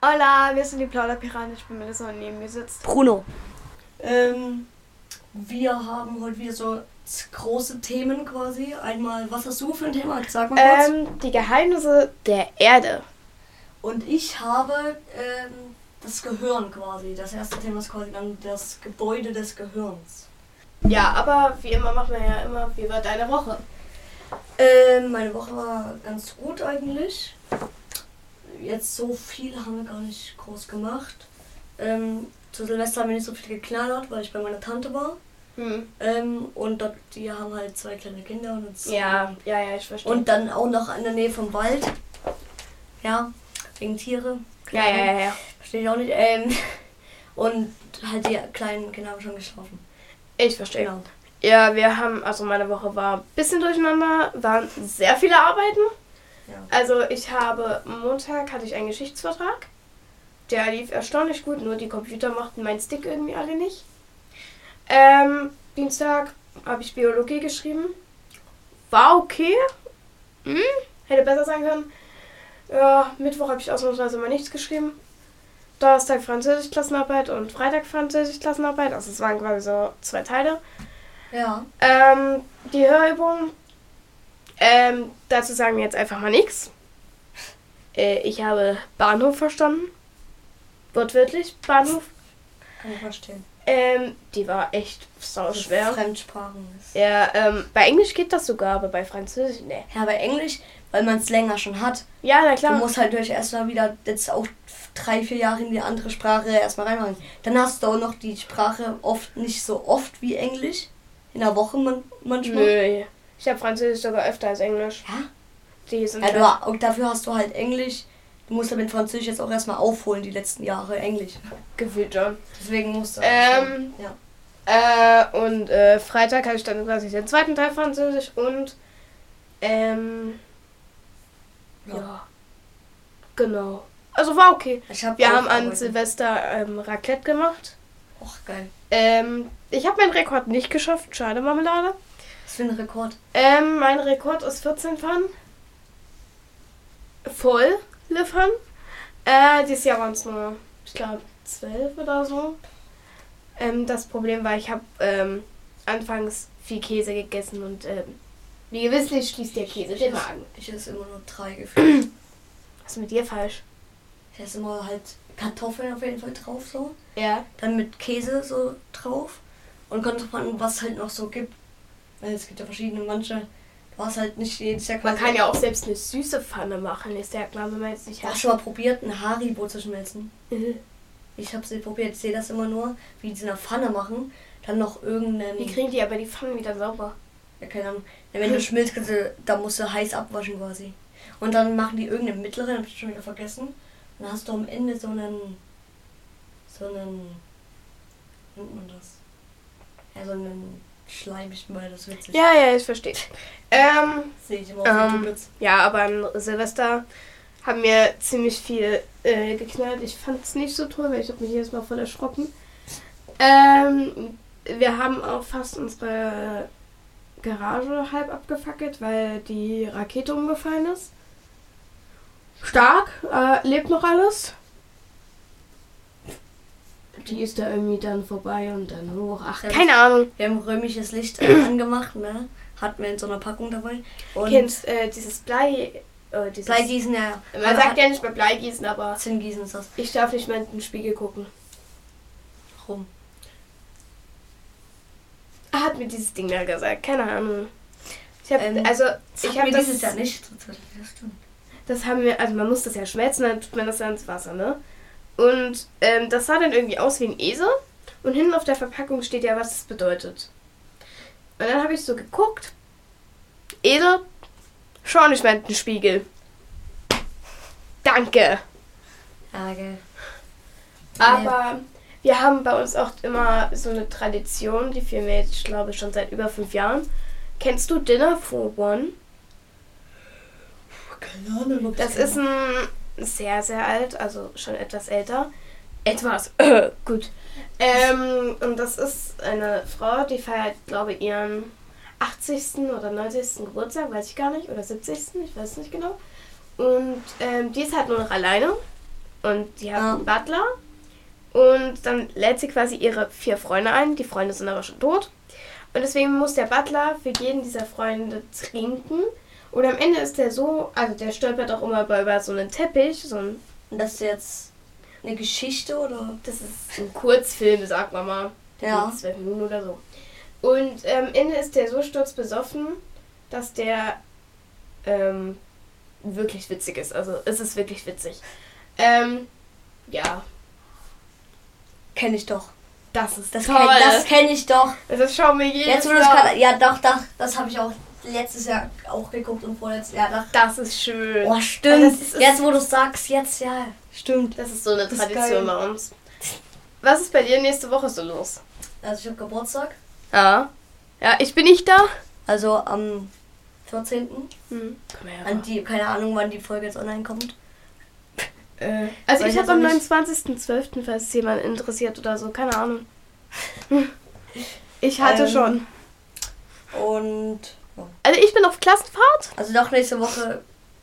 Hola, wir sind die Plauderpiraten. Ich bin Melissa und neben mir sitzt Bruno. Wir haben heute wieder so große Themen quasi. Einmal, was hast du für ein Thema? Sag mal kurz. Die Geheimnisse der Erde. Und ich habe das Gehirn quasi. Das erste Thema ist quasi dann das Gebäude des Gehirns. Ja, aber wie immer machen wir ja immer, wie war deine Woche? Meine Woche war ganz gut eigentlich. Jetzt so viel haben wir gar nicht groß gemacht. Zu Silvester haben wir nicht so viel geknallert, weil ich bei meiner Tante war. Und dort, die haben halt 2 kleine Kinder. Und uns, Ja, ich verstehe. Und dann auch noch in der Nähe vom Wald. Ja, wegen Tiere. Ja. Verstehe ich auch nicht. Und halt die kleinen Kinder haben schon geschlafen. Ich verstehe. Genau. Ja, meine Woche war ein bisschen durcheinander, waren sehr viele Arbeiten. Ja. Also Montag hatte ich einen Geschichtsvertrag. Der lief erstaunlich gut, nur die Computer mochten meinen Stick irgendwie alle nicht. Dienstag habe ich Biologie geschrieben. War okay. Hätte besser sein können. Ja, Mittwoch habe ich ausnahmsweise mal nichts geschrieben. Donnerstag Französisch-Klassenarbeit und Freitag Französisch-Klassenarbeit. Also es waren quasi so 2 Teile. Ja. Die Hörübung. Dazu sagen wir jetzt einfach mal nichts. Ich habe Bahnhof verstanden. Wortwörtlich, Bahnhof. Kann ich verstehen. Die war echt sauschwer. Fremdsprachen ist. Ja, bei Englisch geht das sogar, aber bei Französisch, ne. Ja, bei Englisch, weil man es länger schon hat. Ja, na klar. Du musst halt durch erstmal wieder jetzt auch 3-4 Jahre in die andere Sprache erstmal reinmachen. Dann hast du auch noch die Sprache oft nicht so oft wie Englisch. In der Woche manchmal. Nö. Ich habe Französisch sogar öfter als Englisch. Ja? Die sind Und dafür hast du halt Englisch. Du musst ja mit Französisch jetzt auch erstmal aufholen, die letzten Jahre Englisch. gefühlt schon. Deswegen musst du Ja. Und Freitag hatte ich dann quasi den zweiten Teil Französisch und ja. Genau. Also war okay. Wir haben an Silvester Raclette gemacht. Och, geil. Ich habe meinen Rekord nicht geschafft. Schade, Marmelade. Was für ein Rekord? Mein Rekord ist 14 Pfannen. Voll Pfannen. Dieses Jahr waren es nur, ich glaube, 12 oder so. Das Problem war, ich habe anfangs viel Käse gegessen und wie gewisslich schließt der Käse den Magen. Ich esse immer nur 3 gefühlt. Was ist mit dir falsch? Ich esse immer halt Kartoffeln auf jeden Fall drauf so. Ja. Dann mit Käse so drauf. Und kommt drauf an, was halt noch so gibt. Weil es gibt ja verschiedene, manche, was halt nicht jedes Jahr Man kann ja auch selbst eine süße Pfanne machen, ist ja klar, wenn man jetzt nicht Hast du schon mal probiert, ein Haribo zu schmelzen? Ich habe sie probiert, ich sehe das immer nur, wie die in einer Pfanne machen. Dann noch irgendeinen... Wie kriegen die aber die Pfannen wieder sauber? Ja, keine Ahnung. Ja, wenn du schmilzt, da musst du heiß abwaschen quasi. Und dann machen die irgendeinen mittleren, hab ich schon wieder vergessen. Und dann hast du am Ende so einen... Wie nennt man das? Ja, so einen Schleim, ich meine, das witzig. Ja, ich verstehe. Sehe ich immer auf YouTube. Ja, aber an Silvester haben wir ziemlich viel geknallt. Ich fand es nicht so toll, weil ich habe mich jedes Mal voll erschrocken. Wir haben auch fast unsere Garage halb abgefackelt, weil die Rakete umgefallen ist. Stark, lebt noch alles. Die ist da irgendwie dann vorbei und dann hoch. Ach, keine Ahnung. Wir haben römisches Licht angemacht, ne? Hatten wir in so einer Packung dabei. Und kennst dieses Blei... Bleigießen, ja. Man sagt ja nicht bei Bleigießen, aber... Zinngießen ist das. Ich darf nicht mehr in den Spiegel gucken. Warum? Hat mir dieses Ding da gesagt. Keine Ahnung. Ich habe dieses Jahr nicht. Das haben wir... Also man muss das ja schmelzen, dann tut man das ja ins Wasser, ne? Und das sah dann irgendwie aus wie ein Esel. Und hinten auf der Verpackung steht ja, was das bedeutet. Und dann habe ich so geguckt. Esel, schau nicht mehr in den Spiegel. Danke. Okay. Aber wir haben bei uns auch immer so eine Tradition, die führen wir jetzt, ich glaube, schon seit über 5 Jahren. Kennst du Dinner for One? Keine Ahnung. Das ist ein sehr, sehr alt, also schon etwas älter. Etwas, gut. Und das ist eine Frau, die feiert, glaube ich, ihren 80. oder 90. Geburtstag, weiß ich gar nicht, oder 70. Ich weiß nicht genau. Und die ist halt nur noch alleine. Und die hat einen Butler. Und dann lädt sie quasi ihre 4 Freunde ein. Die Freunde sind aber schon tot. Und deswegen muss der Butler für jeden dieser Freunde trinken. Und am Ende ist der so, also der stolpert auch immer über so einen Teppich. Und das ist jetzt eine Geschichte, oder? Das ist ein Kurzfilm, sagt man mal. Ja. 12 Minuten oder so. Und am Ende ist der so sturzbesoffen, dass der wirklich witzig ist. Also es ist wirklich witzig. Ja. Kenne ich doch. Das ist Das toll. Das kenne ich doch. Das schauen wir jedes Jetzt, wo du es Jahr. gerade... Ja, doch, das habe ich auch letztes Jahr auch geguckt und vorletztes Jahr. Doch. Das ist schön. Oh, stimmt. Das ist, jetzt, wo du es sagst, jetzt, ja. Stimmt. Das ist so eine Das ist Tradition geil. bei uns. Was ist bei dir nächste Woche so los? Also ich habe Geburtstag. Ja. Ja, ich bin nicht da. Also am 14. Komm her. An die, keine Ahnung, wann die Folge jetzt online kommt. Also Weiß ich ich habe am jetzt auch 29.12., falls es jemand interessiert oder so, keine Ahnung. Ich hatte schon. Und ja. Also ich bin auf Klassenfahrt. Also doch nächste Woche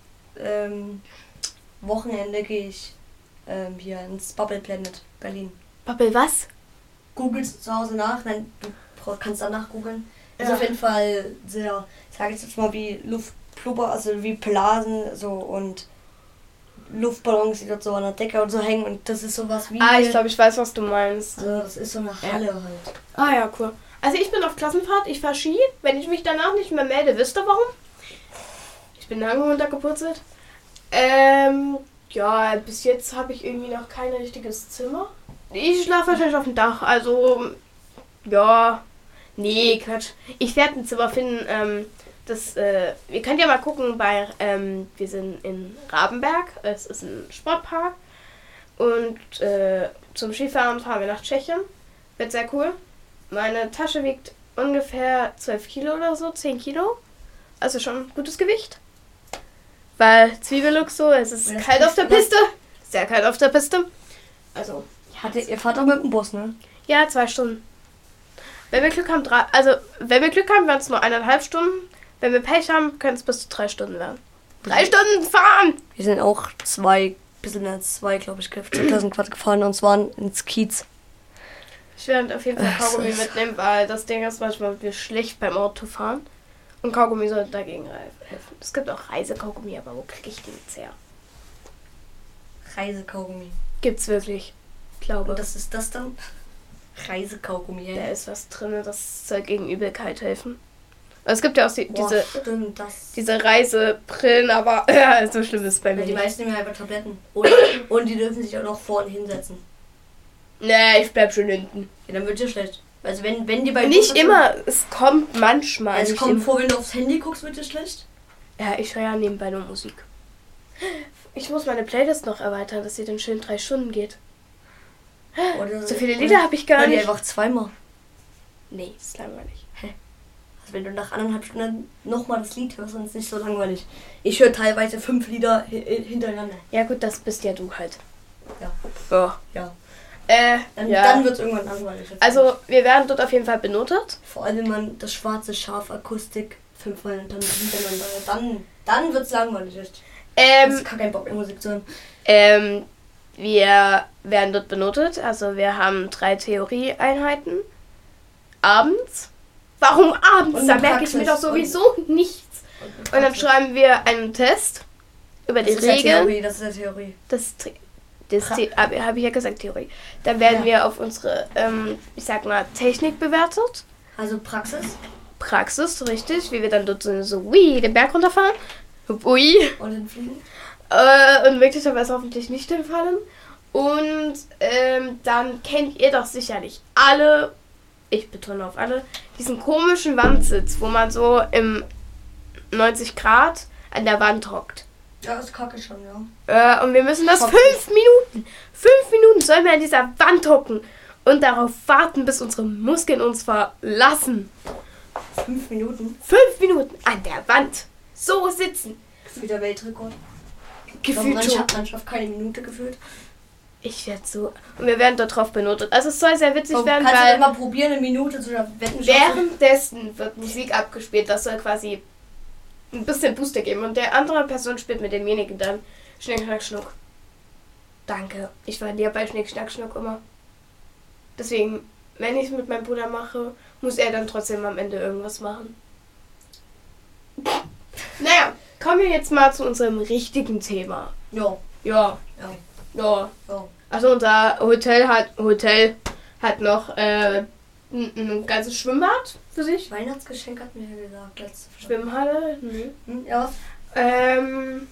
Wochenende gehe ich hier ins Bubble Planet Berlin. Bubble was? Googelst zu Hause nach, nein, du kannst danach googeln. Ist Ja. auf jeden Fall sehr, ich sage jetzt mal wie Luftblubber, also wie Blasen so und Luftballons, die dort so an der Decke und so hängen und das ist sowas wie... Ich glaube, ich weiß, was du meinst. Also das ist so eine Halle halt. Ah ja, cool. Also ich bin auf Klassenfahrt, ich fahre Ski. Wenn ich mich danach nicht mehr melde, wisst ihr warum? Ich bin lange runtergepurzelt. Ja, bis jetzt habe ich irgendwie noch kein richtiges Zimmer. Ich schlafe wahrscheinlich auf dem Dach, also ja, nee, Quatsch. Ich werde ein Zimmer finden, ihr könnt ja mal gucken wir sind in Rabenberg, es ist ein Sportpark und zum Skifahren fahren wir nach Tschechien, wird sehr cool. Meine Tasche wiegt ungefähr 12 Kilo oder so, 10 Kilo, also schon gutes Gewicht. Weil Zwiebellook so, es ist kalt auf der Piste, sehr kalt auf der Piste, also... Ihr fahrt doch mit dem Bus, ne? Ja, 2 Stunden. Wenn wir Glück haben, werden es nur 1,5 Stunden. Wenn wir Pech haben, können es bis zu 3 Stunden werden. 3 Stunden fahren! Wir sind auch bisschen mehr als 2, glaube ich, 2000 Quad gefahren und zwar ins Kiez. Ich werde auf jeden Fall Kaugummi mitnehmen, weil das Ding ist manchmal wir schlecht beim Autofahren. Und Kaugummi sollte dagegen helfen. Es gibt auch Reisekaugummi, aber wo kriege ich den jetzt her? Reisekaugummi. Gibt's wirklich. Ich glaube. Und das ist das dann? Reisekaugummi, Da ist was drin, das soll gegen Übelkeit helfen. Aber es gibt ja auch diese Reisebrillen, aber so schlimm ist es bei mir Die nicht. meisten nehmen einfach Tabletten. Und die dürfen sich auch noch vorne hinsetzen. Nee, ich bleib schon hinten. Ja, dann wird dir schlecht. Also wenn die bei Nicht immer, es kommt manchmal. Es nicht kommt immer. vor, wenn du aufs Handy guckst, wird dir schlecht. Ja, ich höre ja nebenbei nur Musik. Ich muss meine Playlist noch erweitern, dass sie dann schön 3 Stunden geht. Oder So viele Lieder habe ich gar die nicht. einfach zweimal. Nee, ist langweilig. Also wenn du nach 1,5 Stunden nochmal das Lied hörst, dann ist es nicht so langweilig. Ich höre teilweise 5 Lieder hintereinander. Ja gut, das bist ja du halt. Ja. Ja. Dann wird es irgendwann langweilig. Also wir werden dort auf jeden Fall benotet. Vor allem wenn man das schwarze Schaf Akustik 5-mal hintereinander. Dann wird es langweilig. Echt. Das ist gar kein Bock mehr Musik zu hören. Wir werden dort benotet. Also wir haben 3 Theorieeinheiten. Abends. Warum abends? Und Da eine merke ich mir doch Praxis. sowieso nichts. Und dann schreiben wir einen Test über die Das ist ja Regeln. Theorie, das ist ja Theorie. Das habe ich ja gesagt, Theorie. Dann werden wir auf unsere, ich sag mal, Technik bewertet. Also Praxis. Praxis, richtig. Wie wir dann dort so den Berg runterfahren. Ui. Und den Fliegen. Und möglicherweise hoffentlich nicht hinfallen. Und dann kennt ihr doch sicherlich alle, ich betone auf alle, diesen komischen Wandsitz, wo man so im 90 Grad an der Wand hockt. Ja, das kacke schon, ja. Und wir müssen das 5 Minuten. 5 Minuten sollen wir an dieser Wand hocken und darauf warten, bis unsere Muskeln uns verlassen. 5 Minuten. 5 Minuten an der Wand. So sitzen. Gefühlt der Weltrekord. Gefühlt schon. Mannschaft keine Minute gefühlt. Ich werde so. Und wir werden dort drauf benotet. Also es soll sehr witzig werden, Kannst du weil mal probieren, eine Minute zu wetten? währenddessen wird Musik abgespielt. Das soll quasi ein bisschen Booster geben. Und der andere Person spielt mit demjenigen dann Schnick, Schnack, Schnuck. Danke. Ich verliere bei Schnick, Schnack, Schnuck immer. Deswegen, wenn ich es mit meinem Bruder mache, muss er dann trotzdem am Ende irgendwas machen. Naja, kommen wir jetzt mal zu unserem richtigen Thema. Ja. Ja. Ja. Ja. Ja. Also unser Hotel hat noch ein ganzes Schwimmbad für sich. Weihnachtsgeschenk hat mir ja gesagt, letzte Folge. Schwimmhalle. Ja. Einen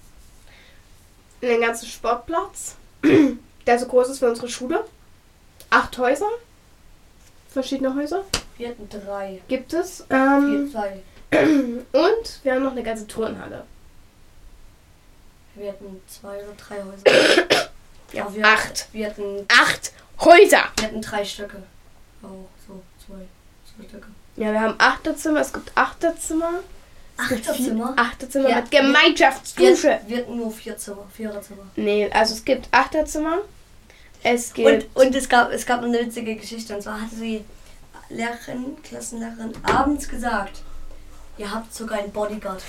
ganzen Sportplatz, der so groß ist wie unsere Schule. 8 Häuser. Verschiedene Häuser. Wir hatten 3. Gibt es. 4, 2. Und wir haben noch eine ganze Turnhalle. Wir hatten 2 oder 3 Häuser. Ja, wir 8. Wir hatten 8 Häuser! Wir hatten 3 Stücke. Oh, so, 2 Stücke. Ja, wir haben Achterzimmer. Es gibt Achterzimmer. Achterzimmer? Achterzimmer Ja, mit Gemeinschaftsdusche. Wir hatten nur 4 Zimmer, 4er Zimmer. Nee, also es gibt Achterzimmer. Es gibt... Und es gab eine witzige Geschichte. Und zwar hatte die Klassenlehrerin, abends gesagt, ihr habt sogar einen Bodyguard.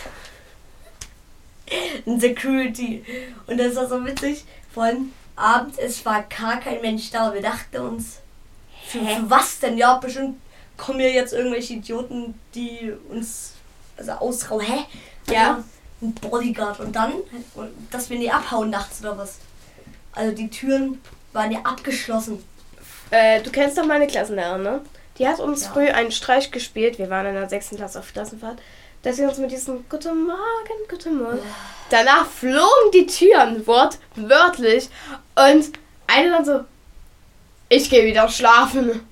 Ein Security. Und das war so witzig. Vor allem abends, es war gar kein Mensch da. Und wir dachten uns, für was denn? Ja, bestimmt kommen ja jetzt irgendwelche Idioten, die uns ausrauen. Hä? Ja. Ein Bodyguard. Und dann, dass wir nie abhauen nachts oder was. Also die Türen waren ja abgeschlossen. Du kennst doch meine Klassenlehrerin, ne? Die hat uns früh einen Streich gespielt. Wir waren in der 6. Klasse auf Klassenfahrt. Dass sie uns mit diesem Guten Morgen, Guten Morgen. Danach flogen die Türen, wortwörtlich. Und eine dann so, ich gehe wieder schlafen.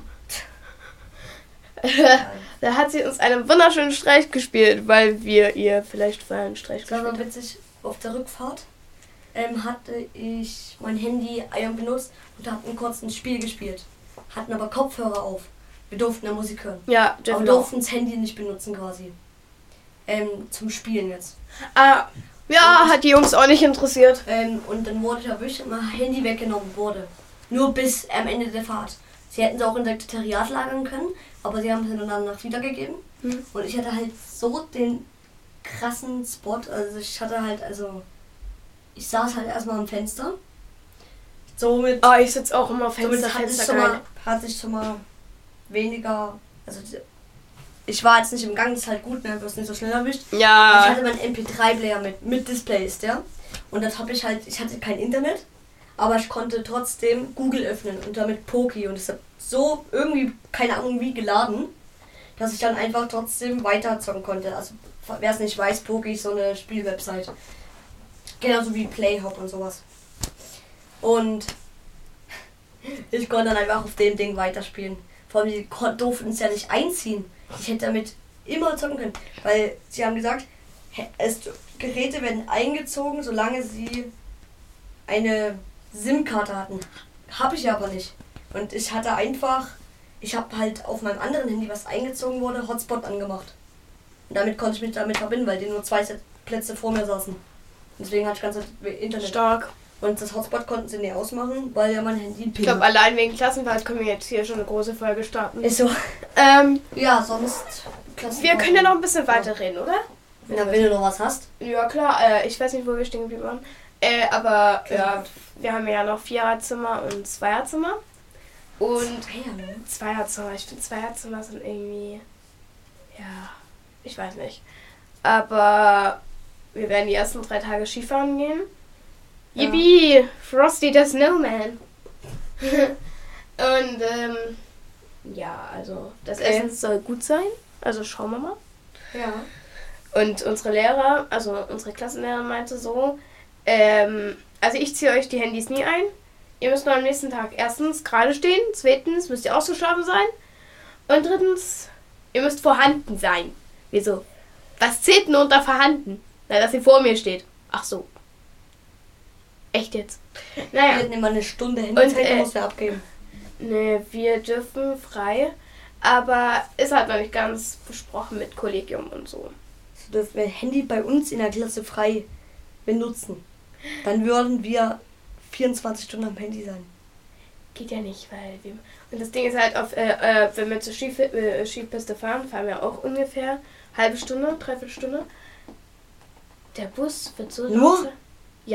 Da hat sie uns einen wunderschönen Streich gespielt, weil wir ihr vielleicht vorher einen Streich gespielt haben. Das war witzig. Auf der Rückfahrt hatte ich mein Handy benutzt und hatten kurz ein Spiel gespielt. Hatten aber Kopfhörer auf. Wir durften ja Musik hören. Ja, aber wir durften das Handy nicht benutzen quasi. Zum Spielen jetzt. Ja, hat die Jungs auch nicht interessiert. Und dann wurde ich erwischt und mein Handy weggenommen wurde. Nur bis am Ende der Fahrt. Sie hätten es auch in der Sekretariat lagern können, aber sie haben es dann danach wiedergegeben. Und ich hatte halt so den krassen Spot. Also ich saß halt erstmal am Fenster. Somit. Ich sitze auch immer am Fenster. Hatte ich schon mal weniger. Also ich war jetzt nicht im Gang, das ist halt gut, ne? Du wirst nicht so schnell erwischt. Ja. Ich hatte meinen MP3-Player mit Displays, ja. Und das habe ich hatte kein Internet, aber ich konnte trotzdem Google öffnen und damit Poki. Und es hat so irgendwie, keine Ahnung wie, geladen, dass ich dann einfach trotzdem weiter zocken konnte. Also wer es nicht weiß, Poki ist so eine Spielwebsite. Genauso wie Playhop und sowas. Und ich konnte dann einfach auf dem Ding weiterspielen. Vor allem, die durften es ja nicht einziehen. Ich hätte damit immer zocken können. Weil sie haben gesagt, Geräte werden eingezogen, solange sie eine SIM-Karte hatten. Habe ich aber nicht. Und ich habe halt auf meinem anderen Handy, was eingezogen wurde, Hotspot angemacht. Und damit konnte ich mich damit verbinden, weil die nur 2 Plätze vor mir saßen. Deswegen hatte ich ganz Internet. Stark. Und das Hotspot konnten sie nicht ausmachen, weil ja mein Handy Ich glaube, allein wegen Klassenfahrt können wir jetzt hier schon eine große Folge starten. Ist so. Ja, sonst... Wir können ja noch ein bisschen weiterreden, oder? Ja, wenn du noch was hast. Ja, klar. Ich weiß nicht, wo wir stehen geblieben waren. Aber ja, wir haben ja noch Viererzimmer und Zweierzimmer. Und Zweierzimmer. Ich finde Zweierzimmer sind irgendwie... Ja, ich weiß nicht. Aber wir werden die ersten 3 Tage Skifahren gehen. Yippie! Frosty the Snowman. Und ja, also das Essen soll gut sein. Also schauen wir mal. Ja. Und unsere Lehrer, also unsere Klassenlehrerin meinte so, also ich ziehe euch die Handys nie ein. Ihr müsst nur am nächsten Tag erstens gerade stehen, zweitens müsst ihr ausgeschlafen sein und drittens, ihr müsst vorhanden sein. Wieso? Was zählt denn unter vorhanden? Na, dass ihr vor mir steht. Ach so. Echt jetzt? Naja. Wir hätten immer eine Stunde Handyzeit, da muss wir abgeben. Ne, wir dürfen frei, aber ist halt noch nicht ganz besprochen mit Kollegium und so. So dürfen wir Handy bei uns in der Klasse frei benutzen. Dann würden wir 24 Stunden am Handy sein. Geht ja nicht, weil wir... Und das Ding ist halt, wenn wir zur Skipiste fahren wir auch ungefähr halbe Stunde, dreiviertel Stunde. Der Bus wird so... Nur? Ja,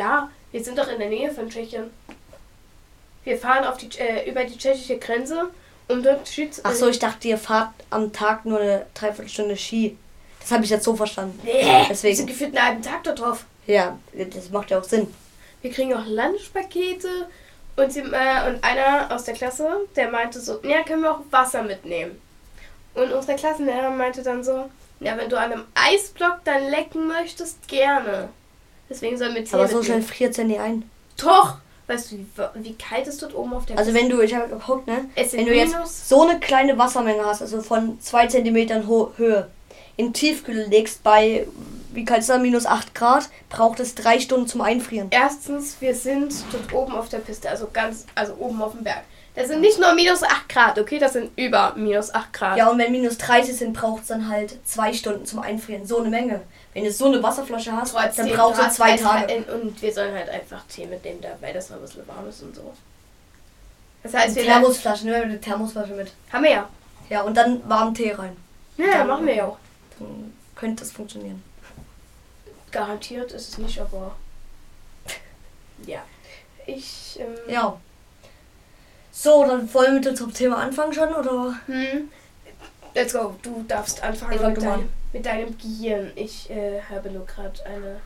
Wir sind doch in der Nähe von Tschechien. Wir fahren über die tschechische Grenze, um dort Ski zu... Ach so, ich dachte, ihr fahrt am Tag nur eine Dreiviertelstunde Ski. Das habe ich jetzt so verstanden. Wir Deswegen. sind gefühlt einen halben Tag dort drauf. Ja, das macht ja auch Sinn. Wir kriegen auch Lunchpakete und einer aus der Klasse, der meinte so, ja, können wir auch Wasser mitnehmen. Und unsere Klassenlehrerin meinte dann so, ja, wenn du an einem Eisblock dann lecken möchtest, gerne. Deswegen sollen wir Tee Aber so mitnehmen. schnell friert es ja nie ein. Doch! Weißt du, wie kalt es dort oben auf der Also wenn du, ich habe geguckt, ne? Es sind Wenn du jetzt minus- so eine kleine Wassermenge hast, also von 2 Zentimetern Höhe, in Tiefkühl legst bei, wie kalt ist das, minus 8 Grad, braucht es 3 Stunden zum Einfrieren. Erstens, wir sind dort oben auf der Piste, also oben auf dem Berg. Das sind nicht nur minus 8 Grad, okay? Das sind über minus 8 Grad. Ja, und wenn minus 30 sind, braucht es dann halt 2 Stunden zum Einfrieren. So eine Menge. Wenn du so eine Wasserflasche hast, Trotzdem, dann braucht es hast 2 halt Tage. Und wir sollen halt einfach Tee mitnehmen, weil das noch ein bisschen warm ist und so. Das heißt, wir Thermosflasche, nehmen wir eine Thermosflasche mit. haben wir ja. Ja, und dann warmen Tee rein. Ja, Dann- machen wir ja auch. Dann könnte das funktionieren. Garantiert ist es nicht, aber ja. Ja. So, dann wollen wir zum Thema anfangen schon, oder? Let's go. Du darfst anfangen Ich fang du mal an. mit deinem Gehirn. Ich habe nur gerade eine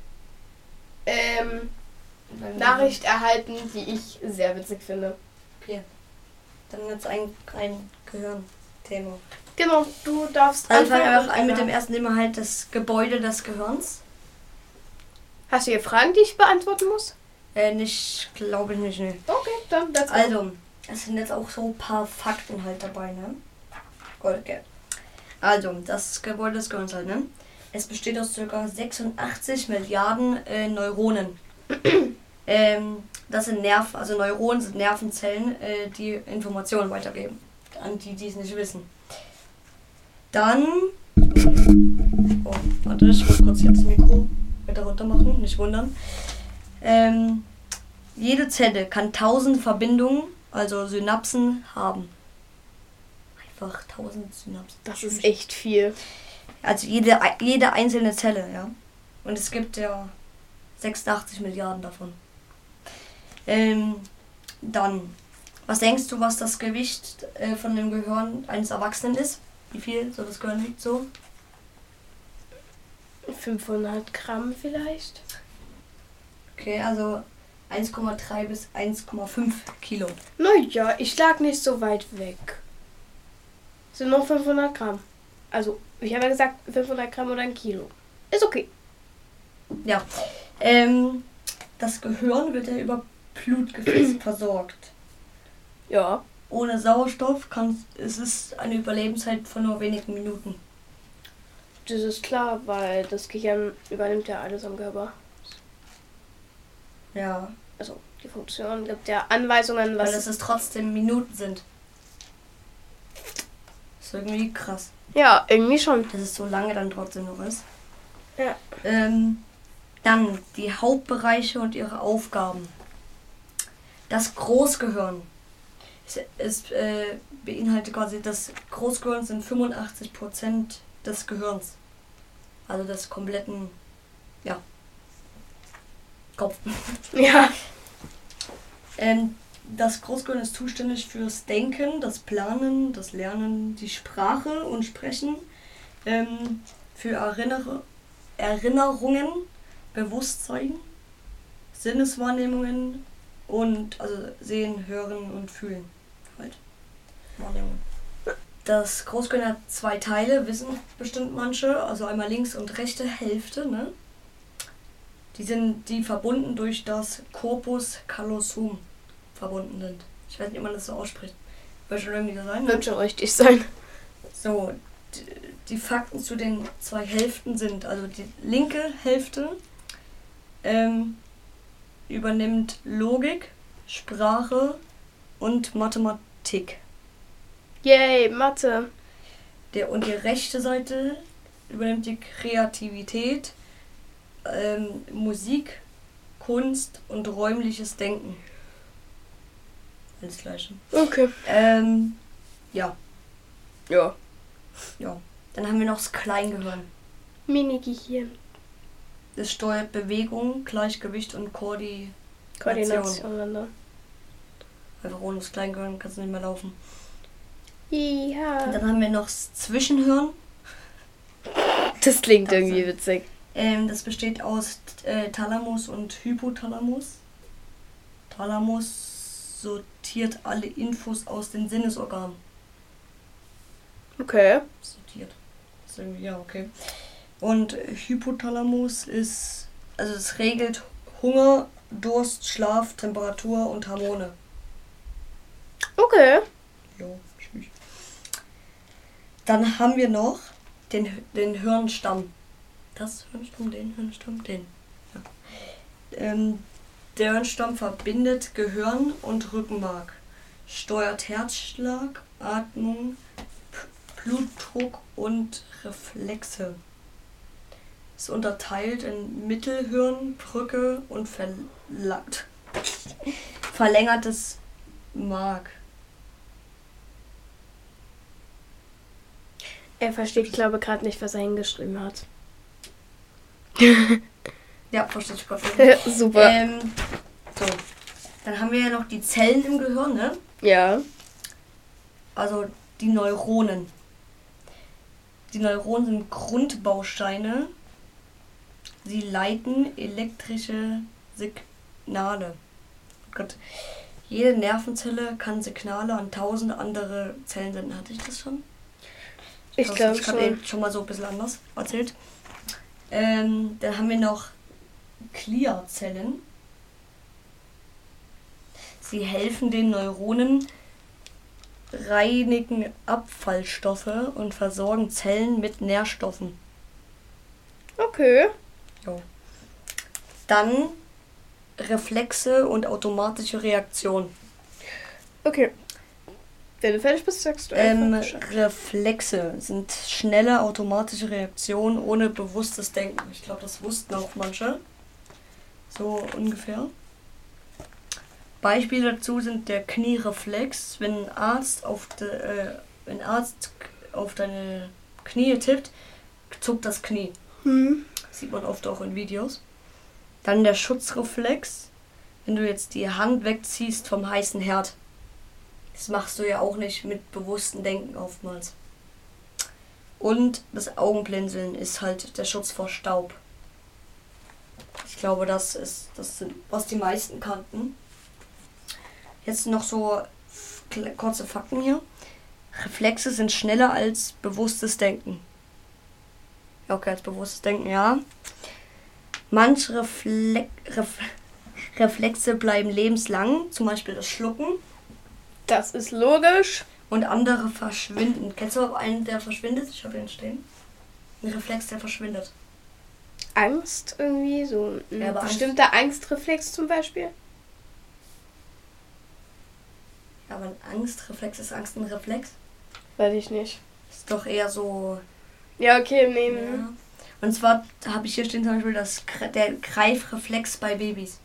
Nachricht erhalten, die ich sehr witzig finde. Okay. Dann jetzt ein Gehirnthema. Genau, du darfst Also fangen wir anfangen. auch an mit dem ersten Thema, halt das Gebäude des Gehirns. Hast du hier Fragen, die ich beantworten muss? Glaube ich nicht, ne. Okay, dann let's go. Also, es sind jetzt auch so ein paar Fakten halt dabei, ne? Okay. Also, das Gebäude des Gehirns halt, ne? Es besteht aus ca. 86 Milliarden Neuronen. Das sind Neuronen sind Nervenzellen, die Informationen weitergeben. An die, die es nicht wissen. Dann. Oh, warte, ich muss kurz jetzt das Mikro weiter runter machen, nicht wundern. Jede Zelle kann 1000 Verbindungen, also Synapsen, haben. Einfach 1000 Synapsen. Das ist echt viel. Also jede einzelne Zelle, ja. Und es gibt ja 86 Milliarden davon. Dann, was denkst du, was das Gewicht von dem Gehirn eines Erwachsenen ist? Wie viel so das Gehirn wiegt so? 500 Gramm vielleicht? Okay, also 1,3 bis 1,5 Kilo. Naja, ich lag nicht so weit weg. Sind nur 500 Gramm. Also, ich habe ja gesagt 500 Gramm oder 1 Kilo. Ist okay. Ja. Das Gehirn wird ja über Blutgefäße versorgt. Ja. Ohne Sauerstoff ist es eine Überlebenszeit von nur wenigen Minuten. Das ist klar, weil das Gehirn übernimmt ja alles am Körper. Ja. Also, die Funktion gibt ja Anweisungen, Weil was... es trotzdem Minuten sind. Das ist irgendwie krass, Ja, irgendwie schon. dass es so lange dann trotzdem noch ist. Ja. Dann die Hauptbereiche und ihre Aufgaben. Das Großgehirn. Es beinhaltet quasi, das Großgehirn sind 85% des Gehirns. Also des kompletten, ja, Kopf. Ja. Das Großgehirn ist zuständig fürs Denken, das Planen, das Lernen, die Sprache und Sprechen, für Erinnerungen, Bewusstsein, Sinneswahrnehmungen und also Sehen, Hören und Fühlen. Halt. Wahrnehmungen. Das Großgehirn hat 2 Teile, wissen bestimmt manche, also einmal links und rechte Hälfte, ne? Die verbunden durch das Corpus callosum verbunden sind. Ich weiß nicht, wie man das so ausspricht. Wird schon irgendwie so sein? Wird schon richtig sein. So, die Fakten zu den 2 Hälften sind, also die linke Hälfte übernimmt Logik, Sprache und Mathematik. Yay, Mathe. Und die rechte Seite übernimmt die Kreativität, Musik, Kunst und räumliches Denken. Alles Gleiche. Okay. Ja. Ja. Ja. Dann haben wir noch das Kleingehirn. Mini-Gehirn. Es steuert Bewegung, Gleichgewicht und Koordination, ne? Einfach ohne das Kleingehirn kannst du nicht mehr laufen. Ja. Und dann haben wir noch das Zwischenhirn. Das klingt irgendwie witzig. Das besteht aus Thalamus und Hypothalamus. Thalamus sortiert alle Infos aus den Sinnesorganen. Okay. Sortiert. Ist irgendwie, ja, okay. Und Hypothalamus ist, also es regelt Hunger, Durst, Schlaf, Temperatur und Hormone. Okay. Jo, tschüss. Dann haben wir noch den Hirnstamm. Das Hirnstamm, den Hirnstamm, den. Ja. Der Hirnstamm verbindet Gehirn und Rückenmark, steuert Herzschlag, Atmung, Blutdruck und Reflexe. Es unterteilt in Mittelhirn, Brücke und verlängertes Mark. Er versteht, glaube ich, gerade nicht, was er hingeschrieben hat. Ja, verstehe ich gerade. Super. So, dann haben wir ja noch die Zellen im Gehirn, ne? Ja. Also die Neuronen. Die Neuronen sind Grundbausteine. Sie leiten elektrische Signale. Oh Gott. Jede Nervenzelle kann Signale an 1000 andere Zellen senden. Hatte ich das schon? Ich glaube schon. Ich habe schon mal so ein bisschen anders erzählt. Dann haben wir noch Gliazellen. Sie helfen den Neuronen, reinigen Abfallstoffe und versorgen Zellen mit Nährstoffen. Okay. Jo. Dann Reflexe und automatische Reaktion. Okay. Wenn du fertig bist, sagst du Reflexe sind schnelle automatische Reaktionen ohne bewusstes Denken. Ich glaube, das wussten auch manche. So ungefähr. Beispiele dazu sind der Kniereflex. Wenn ein Arzt auf deine Knie tippt, zuckt das Knie. Sieht man oft auch in Videos. Dann der Schutzreflex. Wenn du jetzt die Hand wegziehst vom heißen Herd. Das machst du ja auch nicht mit bewusstem Denken oftmals. Und das Augenblinzeln ist halt der Schutz vor Staub. Ich glaube, das sind, was die meisten kannten. Jetzt noch so kurze Fakten hier. Reflexe sind schneller als bewusstes Denken. Okay, als bewusstes Denken, ja. Manche Reflexe bleiben lebenslang, zum Beispiel das Schlucken. Das ist logisch. Und andere verschwinden. Kennst du auch einen, der verschwindet? Ich habe ihn stehen. Ein Reflex, der verschwindet. Angst irgendwie? So ein Ja, bestimmter Angstreflex zum Beispiel? Ja, aber ein Angstreflex, ist Angst ein Reflex? Weiß ich nicht. Ist doch eher so... Ja, okay, Ja. Und zwar habe ich hier stehen zum Beispiel der Greifreflex bei Babys.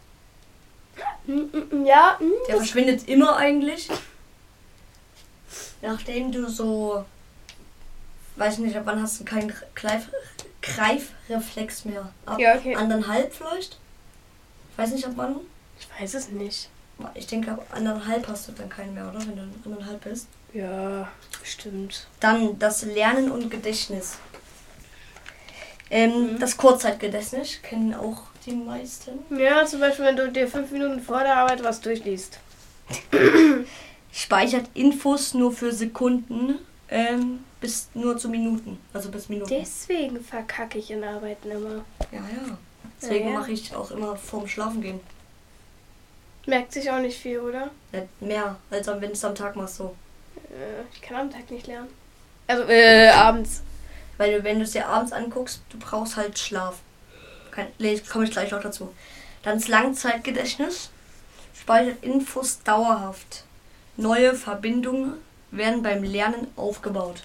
Ja, Der verschwindet immer eigentlich. Nachdem du so... Weiß nicht, ab wann hast du keinen Greifreflex mehr? Ab Ja, okay. 1,5 vielleicht? Ich weiß nicht, ab wann. Ich weiß es nicht. Ich denke, ab 1,5 hast du dann keinen mehr, oder? Wenn du 1,5 bist. Ja, bestimmt. Dann das Lernen und Gedächtnis. Das Kurzzeitgedächtnis kennen auch die meisten. Ja, zum Beispiel, wenn du dir 5 Minuten vor der Arbeit was durchliest. Speichert Infos nur für Sekunden, bis nur zu Minuten. Also bis Minuten. Deswegen verkacke ich in Arbeiten immer. Ja. Deswegen Ja. mache ich auch immer vorm Schlafen gehen. Merkt sich auch nicht viel, oder? Nicht mehr, als wenn du es am Tag machst so. Ich kann am Tag nicht lernen. Also, abends. Weil wenn du es dir abends anguckst, du brauchst halt Schlaf. Komme ich gleich noch dazu. Dann das Langzeitgedächtnis. Speichert Infos dauerhaft. Neue Verbindungen werden beim Lernen aufgebaut.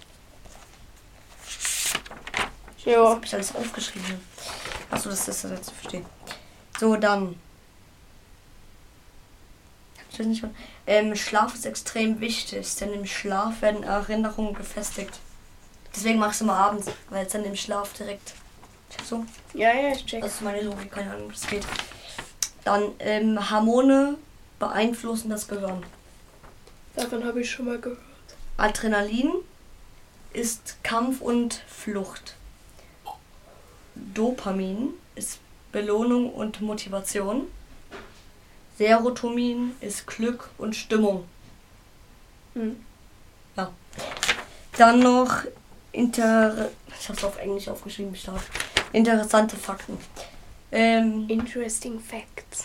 Was Jo. habe ich alles aufgeschrieben? Achso, das ist das jetzt zu verstehen. So, dann. Ich weiß nicht, Schlaf ist extrem wichtig, denn im Schlaf werden Erinnerungen gefestigt. Deswegen machst du mal abends, weil es dann im Schlaf direkt Checkst du? Ja, ich check. Das ist meine Logik, keine Ahnung, wie das geht. Dann Hormone beeinflussen das Gehirn. Davon habe ich schon mal gehört. Adrenalin ist Kampf und Flucht. Dopamin ist Belohnung und Motivation. Serotonin ist Glück und Stimmung. Ja. Dann noch ich habe es auf Englisch aufgeschrieben, interessante Fakten. Interesting Facts.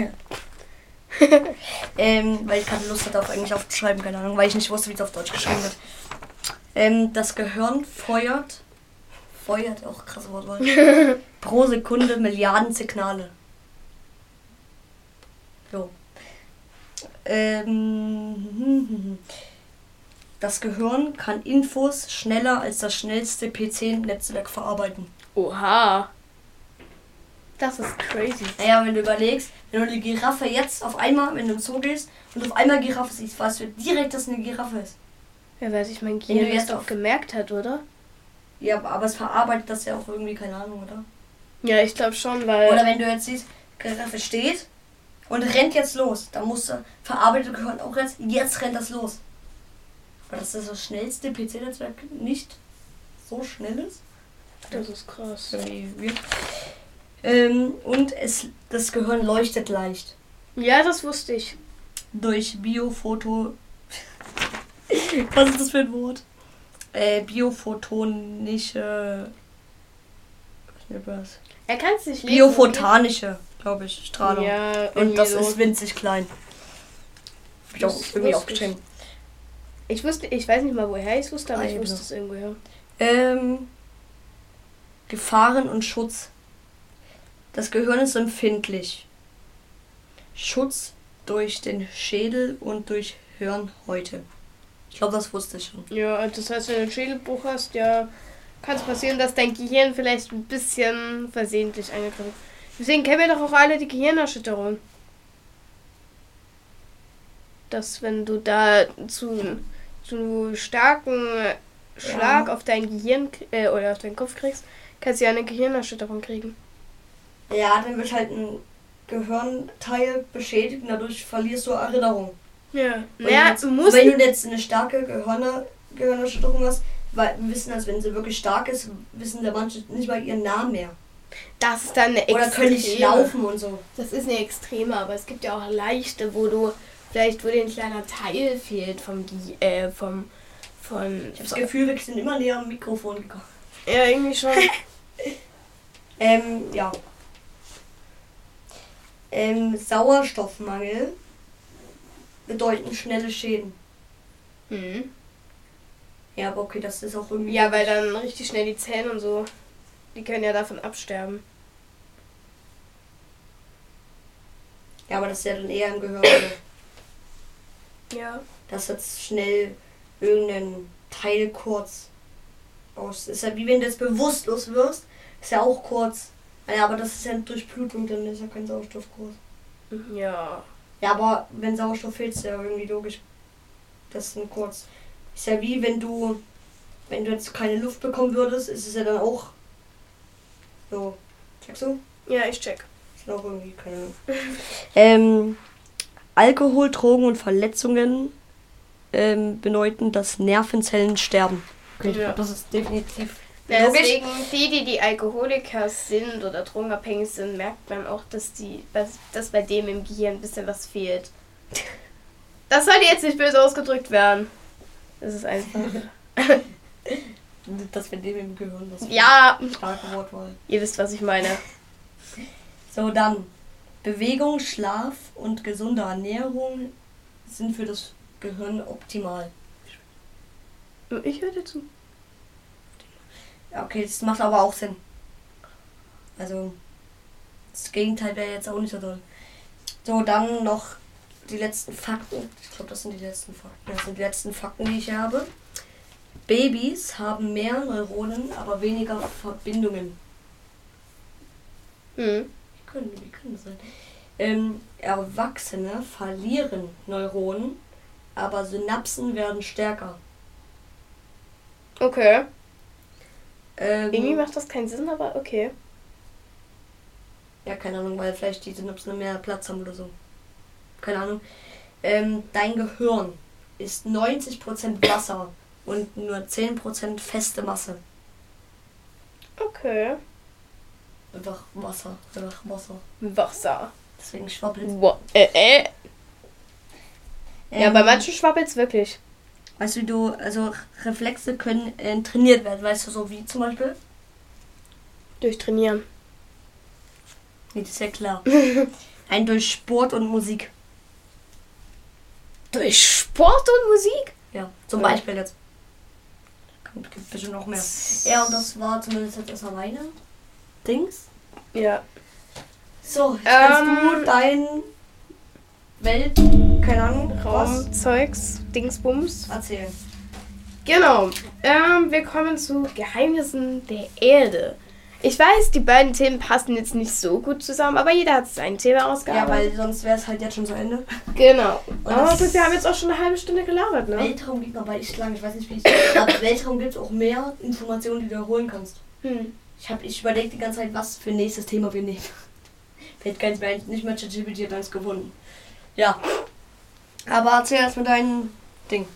Weil ich keine Lust hatte, auf Englisch aufzuschreiben, keine Ahnung, weil ich nicht wusste, wie es auf Deutsch geschrieben wird. Das Gehirn feuert, auch krasse Wortwahl, pro Sekunde Milliarden Signale. So. Das Gehirn kann Infos schneller als das schnellste PC-Netzwerk verarbeiten. Oha. Das ist crazy. Naja, wenn du überlegst, wenn du die Giraffe jetzt auf einmal, wenn du im Zoo gehst und auf einmal Giraffe siehst, weißt du direkt, dass eine Giraffe ist. Ja, weil sich mein Gehirn jetzt auch gemerkt hat, oder? Ja, aber es verarbeitet das ja auch irgendwie, keine Ahnung, oder? Ja, ich glaube schon, weil... Oder wenn du jetzt siehst, Giraffe steht und rennt jetzt los, dann musst du verarbeitet Gehirn auch jetzt rennt das los. Weil das schnellste PC-Netzwerk nicht so schnell ist. Das ist krass. Und das Gehirn leuchtet leicht. Ja, das wusste ich. Durch Biophoto... Was ist das für ein Wort? Biophotonische... Was? Er kann es nicht lesen. Biophotonische, glaube ich, Strahlung. Ja, und das so. ist winzig klein. Hab ich auch irgendwie aufgeschrieben. Ich weiß nicht mal woher ich es wusste, aber ich wusste es irgendwoher. Gefahren und Schutz. Das Gehirn ist empfindlich. Schutz durch den Schädel und durch Hirnhäute. Ich glaube, das wusste ich schon. Ja, das heißt, wenn du einen Schädelbruch hast, ja, kann es passieren, dass dein Gehirn vielleicht ein bisschen versehentlich eingegriffen wird. Deswegen kennen wir doch auch alle die Gehirnerschütterung. Dass wenn du da zu starken Schlag auf dein Gehirn oder auf deinen Kopf kriegst, kannst du ja eine Gehirnerschütterung kriegen. Ja, dann wird halt ein Gehirnteil beschädigt und dadurch verlierst du Erinnerung. Ja, wenn du jetzt eine starke Gehirnerschütterung hast, weil wir wissen, dass wenn sie wirklich stark ist, wissen da manche nicht mal ihren Namen mehr. Das ist dann eine Extreme. Oder können nicht laufen und so. Das ist eine Extreme, aber es gibt ja auch leichte, wo dir ein kleiner Teil fehlt vom Ich habe das Gefühl, wir sind immer näher am Mikrofon gekommen. Ja, irgendwie schon. Ja. Sauerstoffmangel bedeuten schnelle Schäden. Ja, aber okay, das ist auch irgendwie... Ja, weil dann richtig schnell die Zähne und so, die können ja davon absterben. Ja, aber das ist ja dann eher im Gehirn. Ja. Dass jetzt schnell irgendein Teil kurz aus... Ist ja wie wenn du jetzt bewusstlos wirst, ist ja auch kurz. Ja, aber das ist ja durch Blutung, dann ist ja kein Sauerstoff groß. Ja. Ja, aber wenn Sauerstoff fehlt, ist ja irgendwie logisch. Das ist ein kurz. Ist ja wie wenn du jetzt keine Luft bekommen würdest, ist es ja dann auch so. Checkst du? Ja, ich check. Ist auch irgendwie keine Ahnung. Alkohol, Drogen und Verletzungen bedeuten, dass Nervenzellen sterben. Okay, ich glaube, das ist definitiv. Ja, deswegen, die Alkoholiker sind oder drogenabhängig sind, merkt man auch, dass bei dem im Gehirn ein bisschen was fehlt. Das sollte jetzt nicht böse ausgedrückt werden. Das ist einfach... Das bei dem im Gehirn was fehlt. Ja! Starke Wortwahl. Ihr wisst, was ich meine. So, dann. Bewegung, Schlaf und gesunde Ernährung sind für das Gehirn optimal. Ich höre dir zu. Okay, das macht aber auch Sinn. Also, das Gegenteil wäre jetzt auch nicht so toll. So, dann noch die letzten Fakten. Ich glaube, das sind die letzten Fakten. Das sind die letzten Fakten, die ich habe. Babys haben mehr Neuronen, aber weniger Verbindungen. Wie können das sein? Erwachsene verlieren Neuronen, aber Synapsen werden stärker. Okay. Irgendwie macht das keinen Sinn, aber okay. Ja, keine Ahnung, weil vielleicht die Synapsen mehr Platz haben oder so. Keine Ahnung. Dein Gehirn ist 90% Wasser und nur 10% feste Masse. Okay. Einfach Wasser. Wasser. Deswegen schwabbelt. Ja, bei manchen schwabbelt's wirklich. Weißt du, also Reflexe können trainiert werden, weißt du, so wie zum Beispiel? Durch Trainieren. Nee, das ist ja klar. Durch Sport und Musik. Durch Sport und Musik? Ja, zum Beispiel jetzt. Gibt bestimmt noch mehr. Ja, und das war zumindest jetzt erstmal meine Dings. Ja. So, jetzt kannst du dein Welt, keine Ahnung, Raumzeugs, Dingsbums erzählen. Genau. Wir kommen zu Geheimnissen der Erde. Ich weiß, die beiden Themen passen jetzt nicht so gut zusammen, aber jeder hat sein Thema ausgearbeitet. Ja, weil sonst wäre es halt jetzt schon zu Ende. Genau. Aber wir haben jetzt auch schon eine halbe Stunde gelabert, ne? Weltraum gibt aber echt lang, ich weiß nicht wie ich. Aber Weltraum gibt es auch mehr Informationen, die du erholen kannst. Ich überlege die ganze Zeit, was für nächstes Thema wir nehmen. Fällt keins mehr, nicht mehr ChatGPT hat eins gefunden. Ja. Aber erzähl erst mit deinem Ding.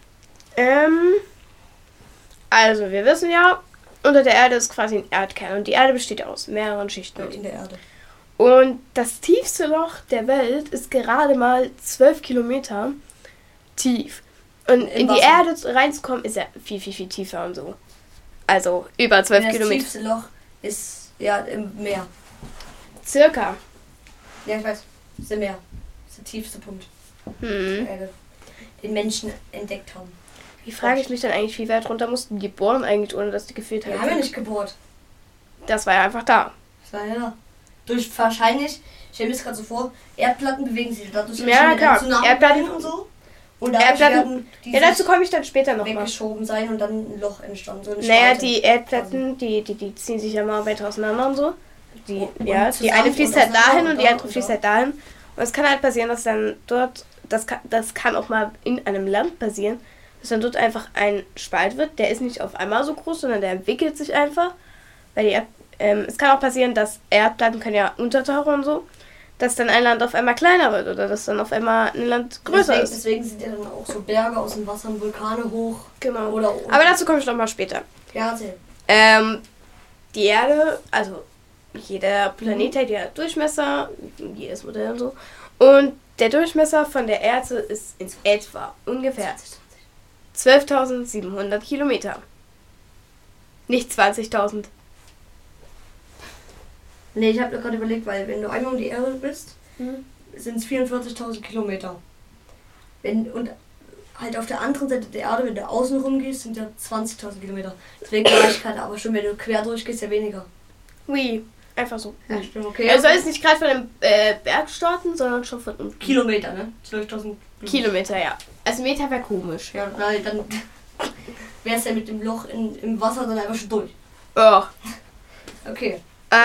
Also, wir wissen ja, unter der Erde ist quasi ein Erdkern und die Erde besteht aus mehreren Schichten. In der Erde. Und das tiefste Loch der Welt ist gerade mal 12 Kilometer tief. Und in die Erde reinzukommen ist ja viel, viel, viel tiefer und so. Also über 12 Kilometer. Das tiefste Loch ist ja im Meer. Circa. Ja, ich weiß. Das ist im Meer. Das ist der tiefste Punkt der Erde, den Menschen entdeckt haben. Wie frage ich mich dann eigentlich, wie weit runter mussten die bohren eigentlich, ohne dass die gefehlt haben? Die haben ja nicht gebohrt. Das war ja einfach da. Das war ja durch wahrscheinlich, ich stelle mir das gerade so vor, Erdplatten bewegen sich dadurch ja, klar. Erdplatten und so. Und dadurch werden die dazu komme ich dann später noch weggeschoben sein und dann ein Loch entstanden. So naja, die Erdplatten, die ziehen sich ja mal weiter auseinander und so. Die eine fließt halt dahin und die andere fließt halt dahin. Und es kann halt passieren, dass dann dort, das kann auch mal in einem Land passieren, dass dann dort einfach ein Spalt wird. Der ist nicht auf einmal so groß, sondern der entwickelt sich einfach. Weil es kann auch passieren, dass Erdplatten können ja untertauchen und so, dass dann ein Land auf einmal kleiner wird oder dass dann auf einmal ein Land größer ist. Deswegen sind ja dann auch so Berge aus dem Wasser und Vulkane hoch. Genau. Aber dazu komme ich noch mal später. Ja, erzähl. Die Erde, also jeder Planet hat ja Durchmesser, jedes Modell und so. Und der Durchmesser von der Erde ist in etwa ungefähr 12.700 Kilometer. Nicht 20.000. Nee, ich habe gerade überlegt, weil wenn du einmal um die Erde bist, sind es 44.000 Kilometer. Und halt auf der anderen Seite der Erde, wenn du außen rum gehst, sind ja 20.000 Kilometer. Deswegen war ich gerade, aber schon wenn du quer durchgehst, ja weniger. Oui, einfach so. Ja, stimmt, okay. Er soll jetzt nicht gerade von einem Berg starten, sondern schon von unten. Kilometer, ne? 12.000 Kilometer, ja. Also Meter wäre komisch. Ja, weil dann wäre es ja mit dem Loch im Wasser dann einfach schon durch. Ja. Okay.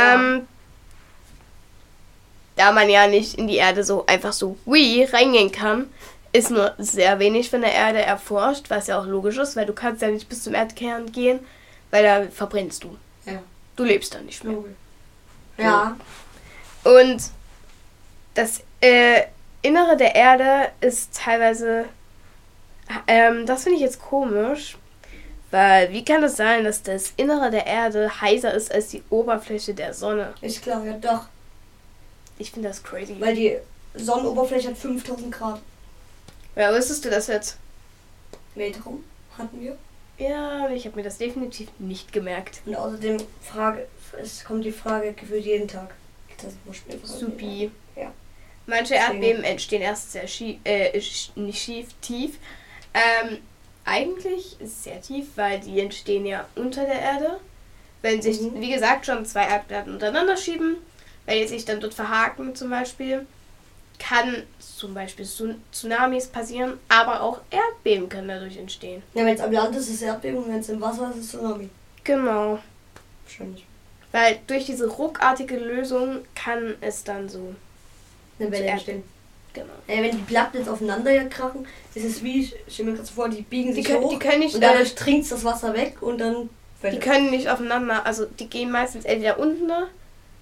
Da man ja nicht in die Erde so einfach so reingehen kann, ist nur sehr wenig von der Erde erforscht, was ja auch logisch ist, weil du kannst ja nicht bis zum Erdkern gehen, weil da verbrennst du. Ja. Du lebst da nicht mehr. Ja. Und das Innere der Erde ist teilweise, das finde ich jetzt komisch, weil wie kann es sein, dass das Innere der Erde heißer ist als die Oberfläche der Sonne? Ist klar, ja doch. Ich finde das crazy. Weil die Sonnenoberfläche hat 5000 Grad. Ja, wusstest du das jetzt? Weltraum hatten wir. Ja, ich habe mir das definitiv nicht gemerkt. Und außerdem es kommt die Frage gefühlt jeden Tag. Supi. Ja. Manche Erdbeben entstehen erst sehr tief. Eigentlich ist es sehr tief, weil die entstehen ja unter der Erde. Wenn sich, wie gesagt, schon zwei Erdplatten untereinander schieben, wenn die sich dann dort verhaken zum Beispiel, kann zum Beispiel Tsunamis passieren, aber auch Erdbeben können dadurch entstehen. Ja, wenn es am Land ist, ist es Erdbeben und wenn es im Wasser ist, ist es Tsunami. Genau. Wahrscheinlich. Weil durch diese ruckartige Lösung kann es dann so eine Welle entstehen. Genau. Wenn die Platten jetzt aufeinander krachen, ist es wie, ich stelle mir gerade so vor, die biegen sich hoch die können nicht, und dadurch trinkt das Wasser weg und dann... Die können nicht aufeinander, also die gehen meistens entweder unten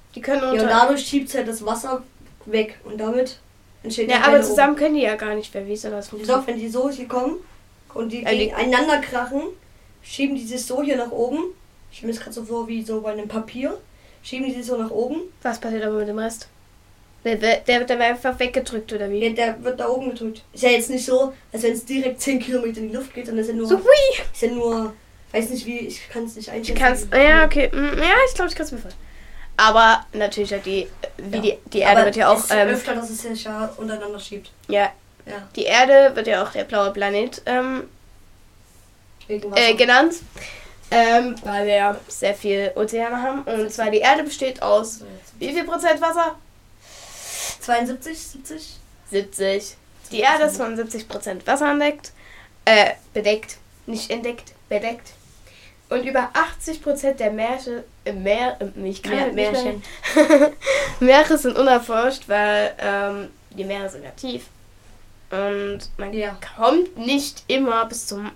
Die können Ja, und dadurch schiebt halt das Wasser weg und damit entsteht Ja, aber zusammen können die ja gar nicht, wie soll das funktionieren? Wenn die so hier kommen und die gegeneinander krachen, schieben die sich so hier nach oben. Ich stelle mir das gerade so vor wie so bei einem Papier. Schieben die sich so nach oben. Was passiert aber mit dem Rest? Der wird dann einfach weggedrückt, oder wie? Ja, der wird da oben gedrückt. Ist ja jetzt nicht so, als wenn es direkt 10 Kilometer in die Luft geht, sondern ist ja nur... So, hui! Ist ja nur... Weiß nicht wie, ich kann es nicht einschätzen. Ja, okay. Ja, ich glaube, ich kann es mir vorstellen. Aber natürlich, die Erde wird ja auch... Es ist öfter, dass es sich ja untereinander schiebt. Ja. Die Erde wird ja auch der blaue Planet genannt. Weil wir ja sehr viel Ozeane haben. Und zwar die Erde besteht aus wie viel Prozent Wasser? 72, 70? 70. Die Erde ist von 70% Wasser bedeckt. Nicht entdeckt, bedeckt. Und über 80% der Meere Meere sind unerforscht, weil die Meere sind ja tief. Und man kommt nicht immer bis zum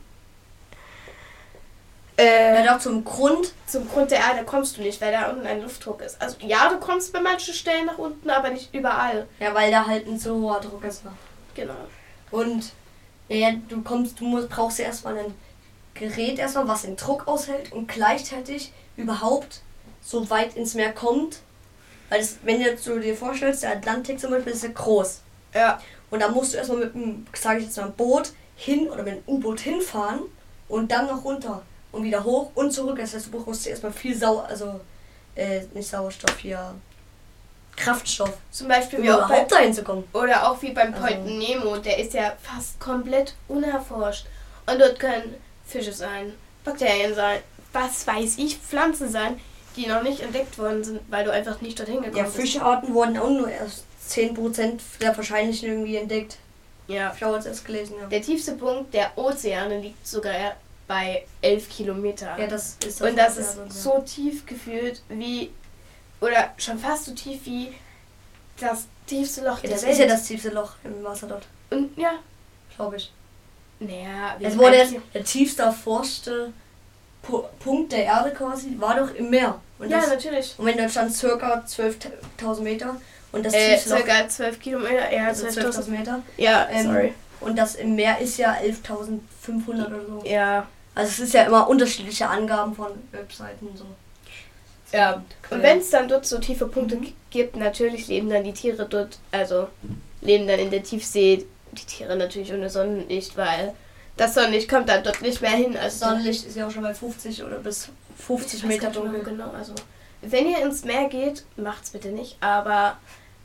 doch zum Grund. Zum Grund der Erde kommst du nicht, weil da unten ein Luftdruck ist. Also ja, du kommst bei manchen Stellen nach unten, aber nicht überall. Ja, weil da halt ein so hoher Druck ist. Genau. Und brauchst du erstmal ein Gerät was den Druck aushält und gleichzeitig überhaupt so weit ins Meer kommt. Weil wenn du dir vorstellst, der Atlantik zum Beispiel ist ja groß. Ja. Und da musst du erstmal mit einem, sage ich jetzt mal, Boot hin oder mit einem U-Boot hinfahren und dann noch runter. Und wieder hoch und zurück. Das heißt, du brauchst erstmal viel nicht Sauerstoff hier, Kraftstoff. Zum Beispiel wie überhaupt dahin zu kommen. Oder auch wie beim Point Nemo, der ist ja fast komplett unerforscht. Und dort können Fische sein, Bakterien sein, was weiß ich, Pflanzen sein, die noch nicht entdeckt worden sind, weil du einfach nicht dorthin gekommen bist. Ja, Fischarten wurden auch nur erst 10% der Wahrscheinlichen irgendwie entdeckt. Ja. Ich habe es erst gelesen, ja. Der tiefste Punkt der Ozeane liegt sogar bei 11 Kilometer. Ja, das ist und das ist so tief gefühlt wie, oder schon fast so tief wie das tiefste Loch der Welt. Das ist ja das tiefste Loch im Wasser dort. Und ja. Glaube ich. Naja, es wurde der tiefste erforschte Punkt der Erde quasi, war doch im Meer. Und ja, natürlich. Und wenn da stand ca. 12.000 Meter und das tiefste Loch... Ca. 12 Kilometer, ja, also 12.000 Meter. Ja, sorry. Und das im Meer ist ja 11.500 oder so. Ja. Also es ist ja immer unterschiedliche Angaben von Webseiten und so. Ja. Und wenn es dann dort so tiefe Punkte gibt, natürlich leben dann die Tiere dort, also leben dann in der Tiefsee die Tiere natürlich ohne Sonnenlicht, weil das Sonnenlicht kommt dann dort nicht mehr hin. Also Sonnenlicht ist ja auch schon bei 50 oder bis 50 Meter dunkel. Genau, also wenn ihr ins Meer geht, macht's bitte nicht, aber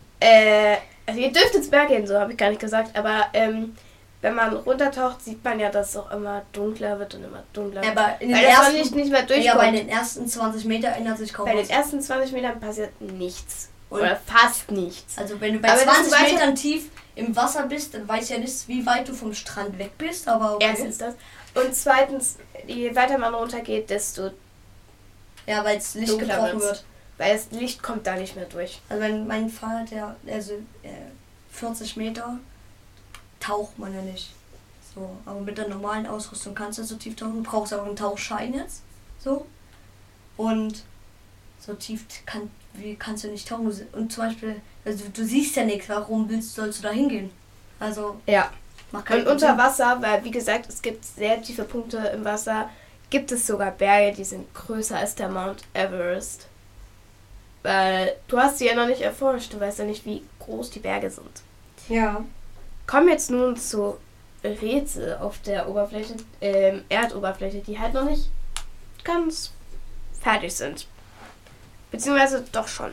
also ihr dürft ins Meer gehen, so habe ich gar nicht gesagt, aber wenn man runtertaucht, sieht man ja, dass es auch immer dunkler wird und immer dunkler wird. Aber in den weil das Sonnenlicht nicht mehr durchkommt. Ja, bei den ersten 20 Meter ändert sich kaum was. Bei den ersten 20 Metern passiert nichts. Oder fast nichts. Also wenn du bei 20 Metern tief im Wasser bist, dann weiß ja nicht, wie weit du vom Strand weg bist, aber okay. Erstens das. Und zweitens, je weiter man runtergeht, desto... Ja, weil das Licht gebrochen wird. Weil das Licht kommt da nicht mehr durch. Also wenn mein Vater, 40 Meter taucht man ja nicht. So, aber mit der normalen Ausrüstung kannst du so tief tauchen. Du brauchst auch einen Tauchschein jetzt. So. Und so tief kannst du nicht tauchen. Und zum Beispiel, also du siehst ja nichts, sollst du da hingehen? Also. Ja. Und unter Wasser, weil wie gesagt, es gibt sehr tiefe Punkte im Wasser, gibt es sogar Berge, die sind größer als der Mount Everest. Weil du hast sie ja noch nicht erforscht, du weißt ja nicht, wie groß die Berge sind. Ja. Kommen jetzt nun zu Rätsel auf der Oberfläche, Erdoberfläche, die halt noch nicht ganz fertig sind. Beziehungsweise doch schon.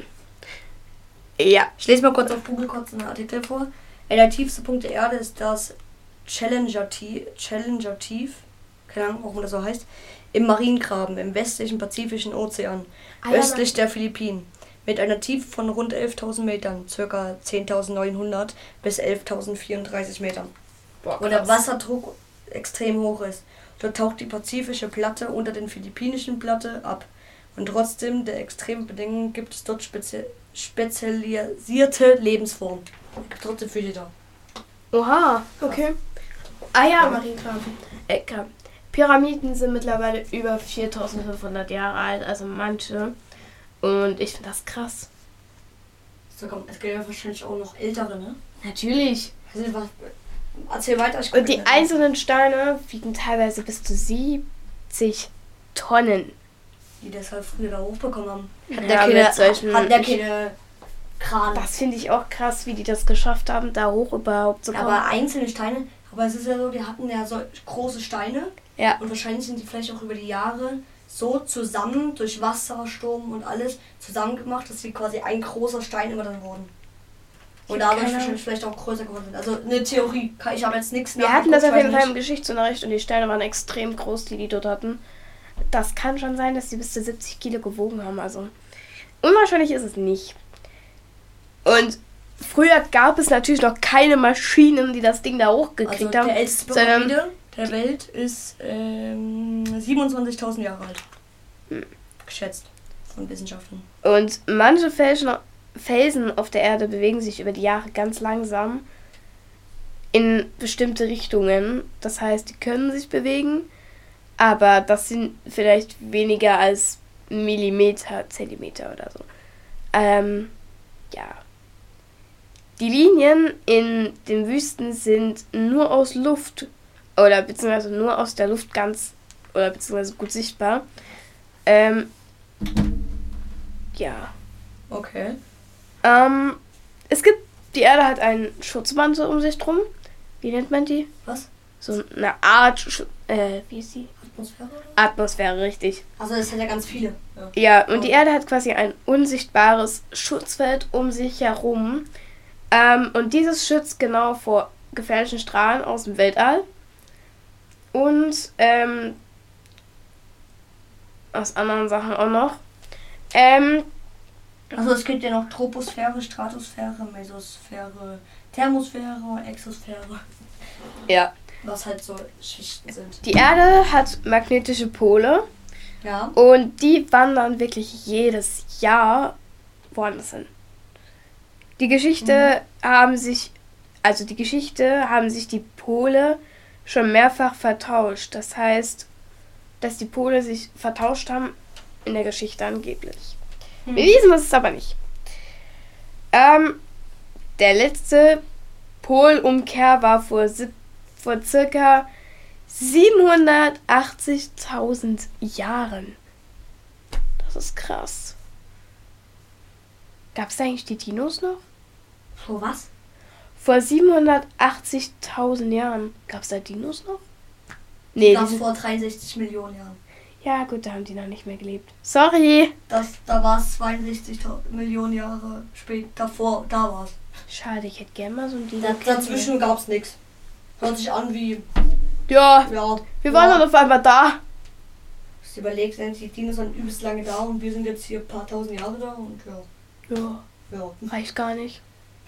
Ja. Ich lese mal kurz auf Google einen Artikel vor. Der tiefste Punkt der Erde ist das Challenger Tief, keine Ahnung, warum das so heißt, im Mariengraben im westlichen Pazifischen Ozean, östlich der Philippinen. Mit einer Tiefe von rund 11.000 Metern, ca. 10.900 bis 11.034 Metern. Boah, wo der Wasserdruck extrem hoch ist. Dort taucht die pazifische Platte unter den philippinischen Platte ab. Und trotzdem der extremen Bedingungen gibt es dort spezialisierte Lebensformen. Es gibt trotzdem Fische da. Oha, okay. Mariengraben. Pyramiden sind mittlerweile über 4.500 Jahre alt, also manche. Und ich finde das krass. Es gibt ja wahrscheinlich auch noch ältere, ne? Natürlich. Also, erzähl weiter. Und die einzelnen Steine wiegen teilweise bis zu 70 Tonnen. Die das halt früher da hochbekommen haben. Hatten Ja, keine Kran. Das finde ich auch krass, wie die das geschafft haben, da hoch überhaupt zu kommen. Aber einzelne Steine, aber es ist ja so, die hatten ja so große Steine. Ja. Und wahrscheinlich sind die vielleicht auch über die Jahre so zusammen, durch Wasser, Sturm und alles, zusammen gemacht, dass sie quasi ein großer Stein immer dann wurden. Und dadurch wahrscheinlich vielleicht auch größer geworden sind. Also eine Theorie. Ich habe jetzt nichts Wir hatten das auf jeden Fall im Geschichtsunterricht und die Steine waren extrem groß, die dort hatten. Das kann schon sein, dass die bis zu 70 Kilo gewogen haben. Also unwahrscheinlich ist es nicht. Und früher gab es natürlich noch keine Maschinen, die das Ding da hochgekriegt haben. Der älteste Pyramide der Welt ist 27.000 Jahre alt. Geschätzt von Wissenschaftlern. Und manche Felsen auf der Erde bewegen sich über die Jahre ganz langsam in bestimmte Richtungen. Das heißt, die können sich bewegen, aber das sind vielleicht weniger als Millimeter, Zentimeter oder so. Ja. Die Linien in den Wüsten sind nur aus Luft oder beziehungsweise nur aus der Luft beziehungsweise gut sichtbar. Ja. Okay. Die Erde hat einen Schutzmantel um sich drum. Wie nennt man die? Was? So eine Art, wie ist die? Atmosphäre? Atmosphäre, richtig. Also es hat ja ganz viele. Ja, und die Erde hat quasi ein unsichtbares Schutzfeld um sich herum. Und dieses schützt genau vor gefährlichen Strahlen aus dem Weltall. Und aus anderen Sachen auch noch. Also es gibt ja noch Troposphäre, Stratosphäre, Mesosphäre, Thermosphäre, Exosphäre. Ja. Was halt so Schichten sind. Die Erde hat magnetische Pole. Ja. Und die wandern wirklich jedes Jahr woanders hin. Die Geschichte haben sich die Pole schon mehrfach vertauscht. Das heißt, dass die Pole sich vertauscht haben in der Geschichte angeblich. Bewiesen ist es aber nicht. Der letzte Polumkehr war vor circa 780.000 Jahren. Das ist krass. Gab es eigentlich die Dinos noch? Vor was? Vor 780.000 Jahren. Gab es da Dinos noch? Nee, das vor 63 Millionen Jahren. Ja gut, da haben die noch nicht mehr gelebt. Sorry. Da war es 62 Millionen Jahre später. Davor, da war es. Schade, ich hätte gerne mal so ein Dino. Dazwischen gab es nichts. Hört sich an wie... Ja, wir waren dann auf einmal da. Du überlegst, die Dinos sind übelst lange da und wir sind jetzt hier ein paar tausend Jahre da und ja, reicht gar nicht.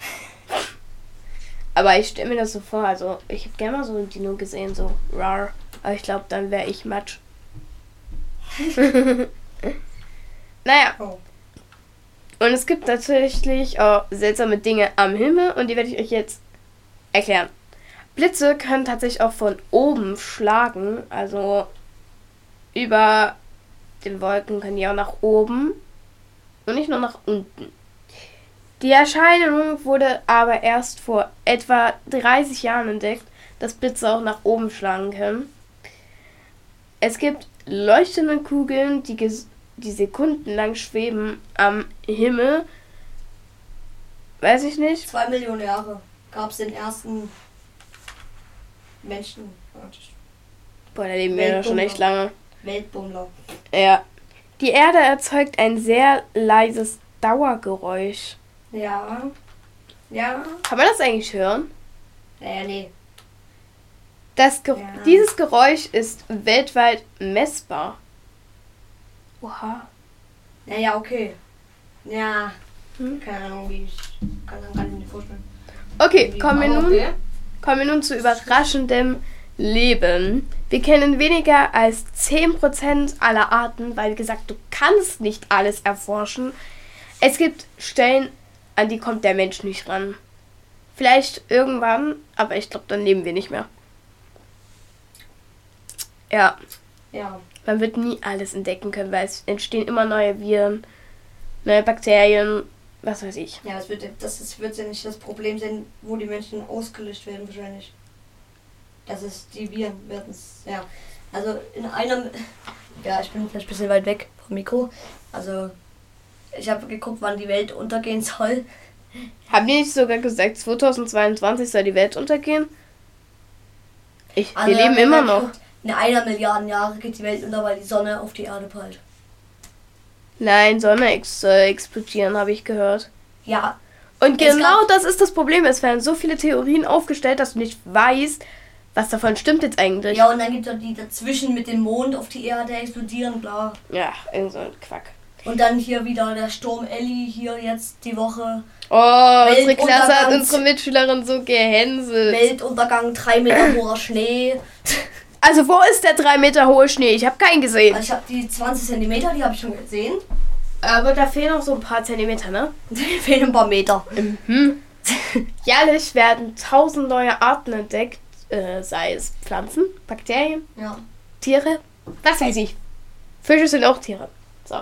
Aber ich stelle mir das so vor, also ich hätte gerne mal so ein Dino gesehen, so rar. Aber ich glaube, dann wäre ich Matsch. Naja. Oh. Und es gibt tatsächlich auch seltsame Dinge am Himmel und die werde ich euch jetzt erklären. Blitze können tatsächlich auch von oben schlagen, also über den Wolken können die auch nach oben und nicht nur nach unten. Die Erscheinung wurde aber erst vor etwa 30 Jahren entdeckt, dass Blitze auch nach oben schlagen können. Es gibt leuchtende Kugeln, die sekundenlang schweben am Himmel. Weiß ich nicht. 2 Millionen Jahre gab es den ersten Menschen. Boah, da leben wir ja schon echt lange. Weltbummler. Ja. Die Erde erzeugt ein sehr leises Dauergeräusch. Ja. Ja. Kann man das eigentlich hören? Nee. Dieses Geräusch ist weltweit messbar. Oha. Naja, okay. Ja. Keine Ahnung, wie ich kann ich mir nicht vorstellen. Okay, kommen wir nun zu überraschendem Leben. Wir kennen weniger als 10% aller Arten, weil, wie gesagt, du kannst nicht alles erforschen. Es gibt Stellen, an die kommt der Mensch nicht ran. Vielleicht irgendwann, aber ich glaube, dann leben wir nicht mehr. Ja. Man wird nie alles entdecken können, weil es entstehen immer neue Viren, neue Bakterien was weiß ich. Ja, wird ja nicht das Problem sein, wo die Menschen ausgelöscht werden wahrscheinlich. Das ist die Viren werden es, ja. Also in einem, ja, ich bin vielleicht ein bisschen weit weg vom Mikro. Also ich habe geguckt, wann die Welt untergehen soll. Haben die nicht sogar gesagt, 2022 soll die Welt untergehen? Wir leben immer noch. In 1 Milliarde Jahre geht die Welt unter, weil die Sonne auf die Erde prallt. Nein, Sonne soll explodieren, habe ich gehört. Ja. Und genau das ist das Problem. Es werden so viele Theorien aufgestellt, dass du nicht weißt, was davon stimmt jetzt eigentlich. Ja, und dann gibt es die dazwischen mit dem Mond auf die Erde explodieren, bla. Ja, irgend so ein Quack. Und dann hier wieder der Sturm Elli hier jetzt die Woche. Oh, unsere Klasse hat unsere Mitschülerin so gehänselt. Weltuntergang, 3 Meter hoher Schnee. Also wo ist der 3 Meter hohe Schnee? Ich habe keinen gesehen. Also ich habe die 20 Zentimeter, die habe ich schon gesehen. Aber da fehlen noch so ein paar Zentimeter, ne? Da fehlen ein paar Meter. Mhm. Jährlich werden 1000 neue Arten entdeckt, sei es Pflanzen, Bakterien, ja. Tiere, was weiß ich. Fische sind auch Tiere. So.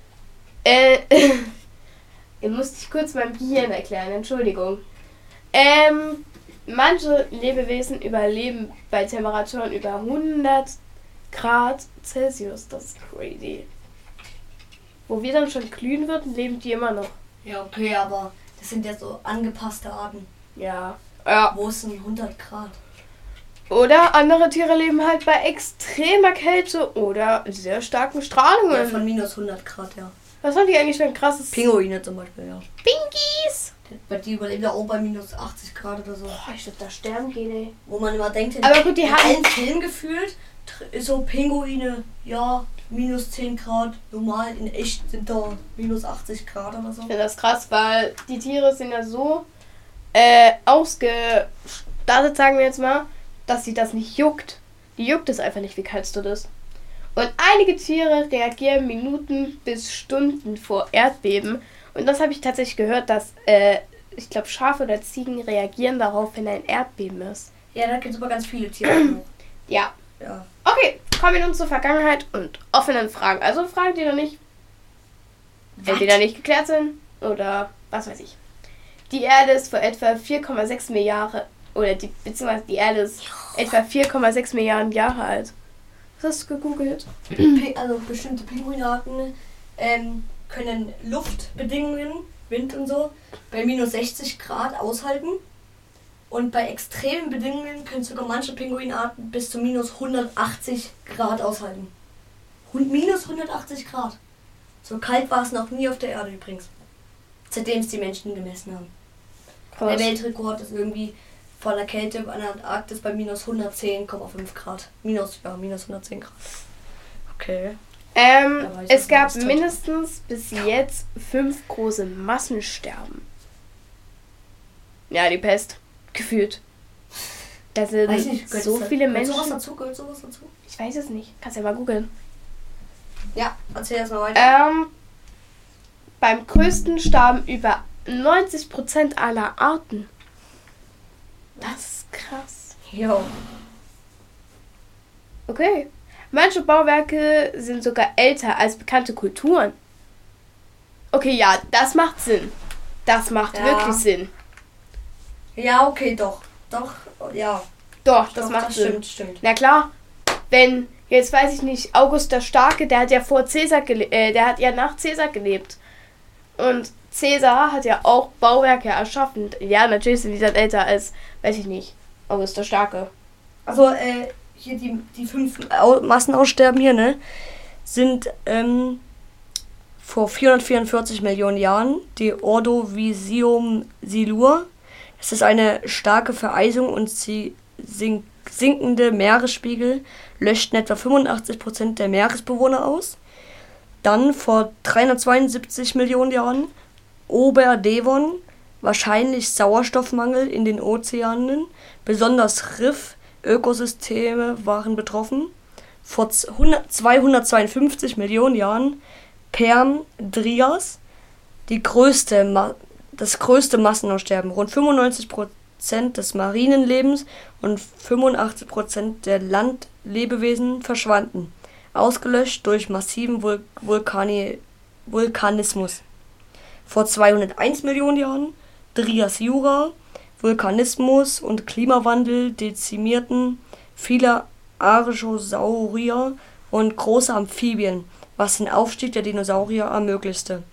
Ihr müsst kurz mein Gehirn erklären, Entschuldigung. Manche Lebewesen überleben bei Temperaturen über 100 Grad Celsius. Das ist crazy. Wo wir dann schon glühen würden, leben die immer noch. Ja, okay, aber das sind ja so angepasste Arten. Ja. Wo ist denn 100 Grad? Oder andere Tiere leben halt bei extremer Kälte oder sehr starken Strahlungen. Ja, von minus 100 Grad, ja. Was haben die eigentlich für ein krasses... Pinguine zum Beispiel, ja. Pinkies! Die überleben ja auch bei minus 80 Grad oder so. Boah, ich würde da sterben gehen, ey. Wo man immer denkt, aber gut, die in haben... allen Filmen gefühlt ist so Pinguine, ja, minus 10 Grad. Normal, in echt sind da minus 80 Grad oder so. Ich finde das krass, weil die Tiere sind ja so ausgestattet, sagen wir jetzt mal, dass sie das nicht juckt. Die juckt es einfach nicht, wie kalt du das. Und einige Tiere reagieren Minuten bis Stunden vor Erdbeben. Und das habe ich tatsächlich gehört, dass, ich glaube, Schafe oder Ziegen reagieren darauf, wenn ein Erdbeben ist. Ja, da gibt es aber ganz viele Tiere. Ja. Ja. Okay, kommen wir nun zur Vergangenheit und offenen Fragen. Also Fragen, die noch nicht entweder nicht geklärt sind oder was weiß ich. Die Erde ist vor etwa 4,6 Milliarden beziehungsweise die Erde ist etwa 4,6 Milliarden Jahre alt. Was hast du gegoogelt? Also bestimmte Pinguinarten können Luftbedingungen, Wind und so, bei minus 60 Grad aushalten. Und bei extremen Bedingungen können sogar manche Pinguinarten bis zu minus 180 Grad aushalten. Minus 180 Grad. So kalt war es noch nie auf der Erde übrigens. Seitdem es die Menschen gemessen haben. Krass. Der Weltrekord ist irgendwie von der Kälte an der Antarktis bei minus 110,5 Grad. Minus 110 Grad. Okay. Es gab mindestens bis jetzt 5 große Massensterben. Ja, die Pest. Gefühlt. Da sind so viele Menschen. Gehört sowas dazu? Ich weiß es nicht. Kannst ja mal googeln. Ja, erzähl erst mal weiter. Beim größten starben über 90% aller Arten. Das ist krass. Jo. Okay. Manche Bauwerke sind sogar älter als bekannte Kulturen. Okay, ja, das macht Sinn. Das macht wirklich Sinn. Ja, okay, doch. Doch, ja. Doch, das macht Sinn. Stimmt. Na klar, wenn, jetzt weiß ich nicht, August der Starke, der hat ja vor Caesar der hat ja nach Caesar gelebt. Und Caesar hat ja auch Bauwerke erschaffen. Ja, natürlich sind die dann älter als, weiß ich nicht, August der Starke. Also, hier die 5 Massenaussterben hier, ne, sind vor 444 Millionen Jahren die Ordovicium silur. Es ist eine starke Vereisung und sinkende Meeresspiegel löschten etwa 85% der Meeresbewohner aus. Dann vor 372 Millionen Jahren Oberdevon, wahrscheinlich Sauerstoffmangel in den Ozeanen, besonders Riff-Ökosysteme waren betroffen. Vor 252 Millionen Jahren Perm-Drias, das größte Massenaussterben. Rund 95% des Marinenlebens und 85% der Landlebewesen verschwanden, ausgelöscht durch massiven Vulkanismus. vor 201 Millionen Jahren, Trias Jura, Vulkanismus und Klimawandel dezimierten viele Archosaurier und große Amphibien, was den Aufstieg der Dinosaurier ermöglichte.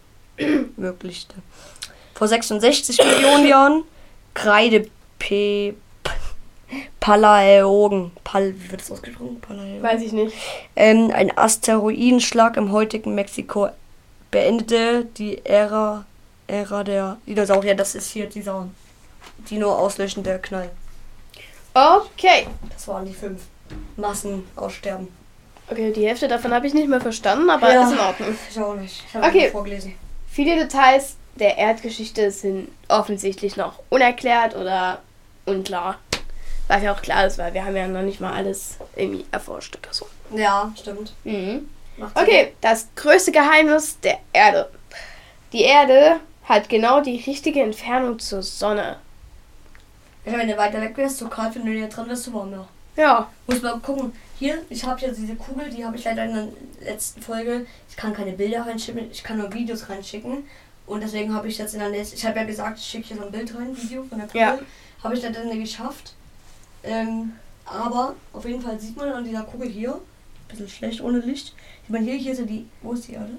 Vor 66 Millionen Jahren Palaeogen. Wie wird das ausgesprochen? Palaeogen. Weiß ich nicht. Ein Asteroidenschlag im heutigen Mexiko beendete die Ära der Dinosaurier. Das ist hier dieser Dino auslöschende Knall. Okay. Das waren die 5 Massenaussterben. Okay, die Hälfte davon habe ich nicht mehr verstanden, aber ist in Ordnung. Ich auch nicht. Ich habe Okay. vorgelesen. Viele Details der Erdgeschichte sind offensichtlich noch unerklärt oder unklar. Was ja auch klar ist, weil wir haben ja noch nicht mal alles irgendwie erforscht oder so. Ja, stimmt. Macht Sinn. Okay, das größte Geheimnis der Erde. Die Erde hat genau die richtige Entfernung zur Sonne. Ja, wenn du weiter weg wärst, so kalt, wenn du hier drin bist, so warm, ja. Ja. Muss mal gucken. Hier, ich habe hier diese Kugel, die habe ich leider in der letzten Folge. Ich kann keine Bilder reinschicken, ich kann nur Videos reinschicken. Und deswegen habe ich jetzt in der nächsten. Ich habe ja gesagt, ich schicke hier so ein Bild rein, Video von der Kugel. Ja. Habe ich leider nicht geschafft. Aber auf jeden Fall sieht man an dieser Kugel hier, bisschen schlecht ohne Licht. Sieht man hier ist ja die. Wo ist die Erde?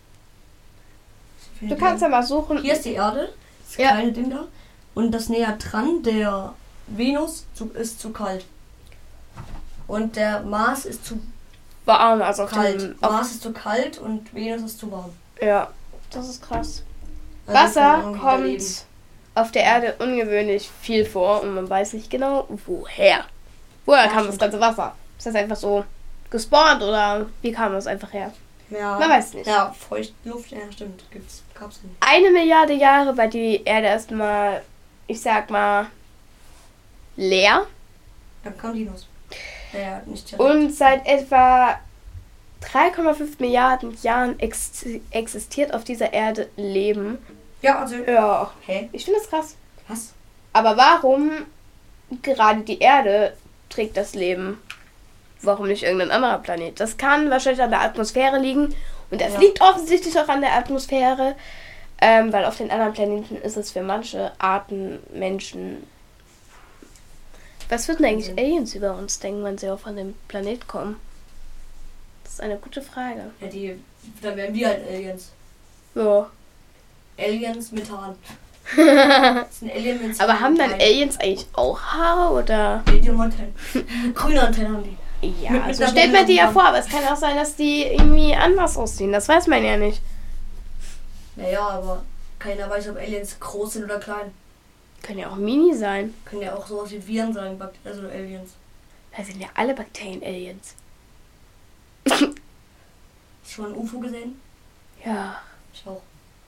Du kannst ja mal suchen. Hier ist die Erde, das Ja. kleine Ding da. Und das näher dran, der Venus, ist zu kalt. Und der Mars ist zu warm, also auf kalt. dem. Mars ist zu kalt und Venus ist zu warm. Ja, das ist krass. Also Wasser kann man kommt überleben. auf der Erde ungewöhnlich viel vor und man weiß nicht genau, woher. Woher kam das ganze Wasser? Ist das einfach so gespawnt oder wie kam das einfach her? Ja. Man weiß nicht. Ja, Feuchtluft, ja stimmt. Gab's nicht. 1 Milliarde Jahre war die Erde erstmal, ich sag mal, leer. Dann kam Dinos. Ja, nicht direkt. Und seit etwa 3,5 Milliarden Jahren existiert auf dieser Erde Leben. Ja, also. Ja, Hä? ich finde das krass. Was? Aber warum gerade die Erde trägt das Leben? Warum nicht irgendein anderer Planet? Das kann wahrscheinlich an der Atmosphäre liegen. Und das Ja. liegt offensichtlich auch an der Atmosphäre. Weil auf den anderen Planeten ist es für manche Arten, Menschen... Was würden eigentlich Aliens über uns denken, wenn sie auch von dem Planet kommen? Das ist eine gute Frage. Ja, dann wären wir halt Aliens. Ja. Aliens mit Haaren. Das ist ein Alien mit Aber haben dann Haaren. Aliens eigentlich auch Haare oder... Nee, die haben Antennen. Grüne Antennen haben die. Ja, Mit so einer stellt man die ja Welle- vor, aber es kann auch sein, dass die irgendwie anders aussehen. Das weiß man ja nicht. Naja, aber keiner weiß, ob Aliens groß sind oder klein. Können ja auch Mini sein. Können ja auch sowas wie Viren sein, also Aliens. Da sind ja alle Bakterien Aliens. Hast du schon ein UFO gesehen? Ja, Ich auch.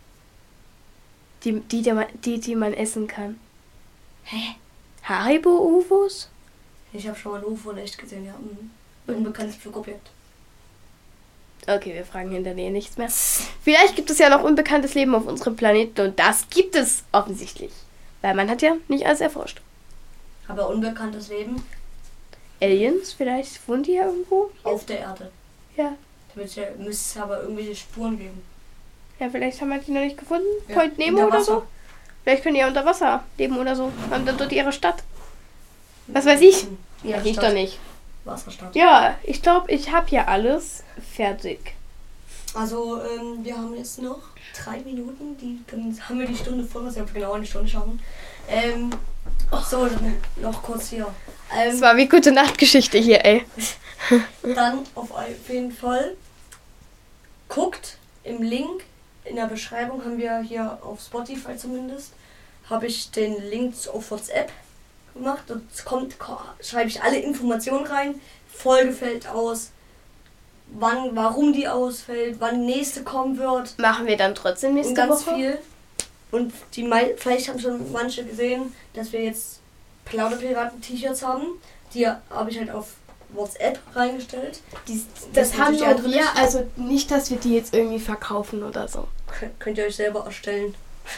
die man essen kann. Hä? Haribo-UFOs? Ich habe schon mal ein UFO in echt gesehen, ja. Unbekanntes Flugobjekt. Okay, wir fragen hinter dir nichts mehr. Vielleicht gibt es ja noch unbekanntes Leben auf unserem Planeten und das gibt es offensichtlich. Weil man hat ja nicht alles erforscht. Aber unbekanntes Leben Aliens, vielleicht wohnen die ja irgendwo? auf der Erde. Ja. Da müsste es aber irgendwelche Spuren geben. Ja, vielleicht haben wir die noch nicht gefunden. Ja, Point Nemo unter oder Wasser. so. Vielleicht können die ja unter Wasser leben oder so. Haben dann dort ihre Stadt. Was weiß ich? Ja, Ich doch nicht. Wasserstadt. Ja, ich glaube, ich habe ja alles fertig. Also, wir haben jetzt noch 3 Minuten, dann haben wir die Stunde voll, was wir genau eine Stunde schaffen. So, dann noch kurz hier. Das war wie gute Nachtgeschichte hier, ey. Dann auf jeden Fall guckt im Link in der Beschreibung, haben wir hier auf Spotify zumindest, habe ich den Link auf WhatsApp gemacht und schreibe ich alle Informationen rein. Folge fällt aus, warum die ausfällt, wann die nächste kommen wird. Machen wir dann trotzdem Und nächste ganz Woche? viel. Und vielleicht haben schon manche gesehen, dass wir jetzt Plauderpiraten-T-Shirts haben. Die habe ich halt auf WhatsApp reingestellt. Das haben natürlich nur andere wir, nicht. also nicht, dass wir die jetzt irgendwie verkaufen oder so. Könnt ihr euch selber erstellen.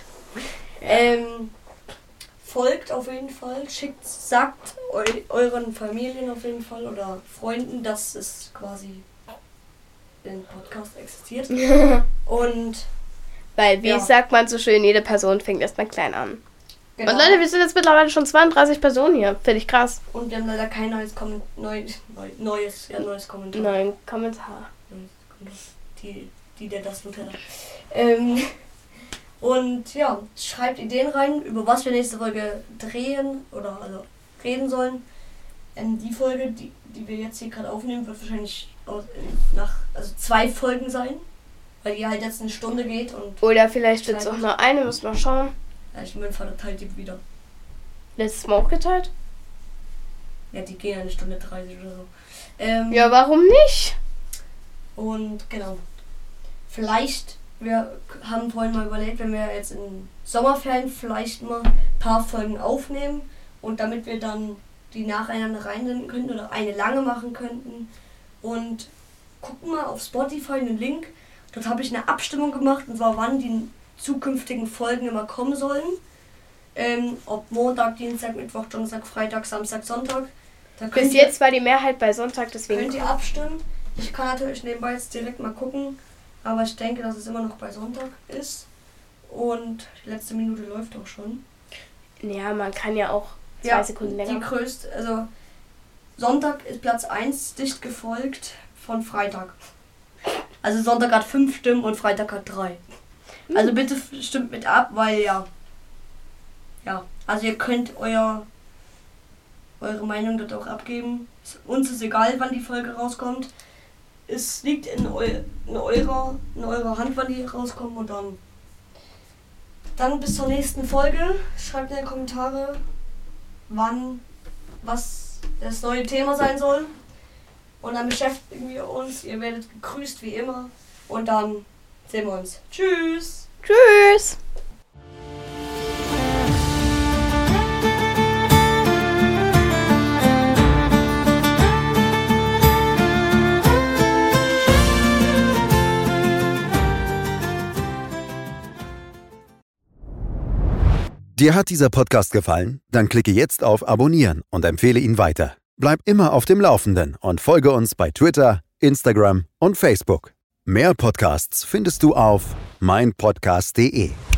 Folgt auf jeden Fall. Sagt euren Familien auf jeden Fall oder Freunden, dass es quasi den Podcast existiert. Und Weil, wie sagt man so schön, jede Person fängt erstmal klein an. Genau. Und Leute, wir sind jetzt mittlerweile schon 32 Personen hier. Finde ich krass. Und wir haben leider kein neues Kommentar. Neuen Kommentar. Der das Nutella. Und ja, schreibt Ideen rein, über was wir nächste Folge drehen oder also reden sollen. Die Folge, die wir jetzt hier gerade aufnehmen, wird wahrscheinlich nach 2 Folgen sein, weil die halt jetzt eine Stunde geht. Oder vielleicht wird es auch nur eine, müssen wir schauen. Ja, mein Vater teilt die wieder. Letztes Mal auch geteilt? Ja, die gehen eine Stunde 30 oder so. Ja, warum nicht? Und genau. Vielleicht, wir haben vorhin mal überlegt, wenn wir jetzt in Sommerferien vielleicht mal ein paar Folgen aufnehmen und damit wir dann die nacheinander reinsenden könnten oder eine lange machen könnten. Und gucken mal auf Spotify einen Link. Dort habe ich eine Abstimmung gemacht, und zwar wann die zukünftigen Folgen immer kommen sollen. Ob Montag, Dienstag, Mittwoch, Donnerstag, Freitag, Samstag, Sonntag. Bis jetzt war die Mehrheit bei Sonntag, deswegen könnt ihr abstimmen. Ich kann natürlich nebenbei jetzt direkt mal gucken, aber ich denke, dass es immer noch bei Sonntag ist. Und die letzte Minute läuft auch schon. Ja, man kann ja auch 2 Sekunden länger. Die größte, also Sonntag ist Platz 1, dicht gefolgt von Freitag. Also Sonntag hat 5 Stimmen und Freitag hat 3. Also bitte stimmt mit ab, weil ja, also ihr könnt eure Meinung dort auch abgeben. Uns ist egal, wann die Folge rauskommt. Es liegt in eurer Hand, wann die rauskommen, und dann bis zur nächsten Folge. Schreibt in die Kommentare, was das neue Thema sein soll. Und dann beschäftigen wir uns. Ihr werdet gegrüßt wie immer. Und dann sehen wir uns. Tschüss. Tschüss. Dir hat dieser Podcast gefallen? Dann klicke jetzt auf Abonnieren und empfehle ihn weiter. Bleib immer auf dem Laufenden und folge uns bei Twitter, Instagram und Facebook. Mehr Podcasts findest du auf meinpodcast.de.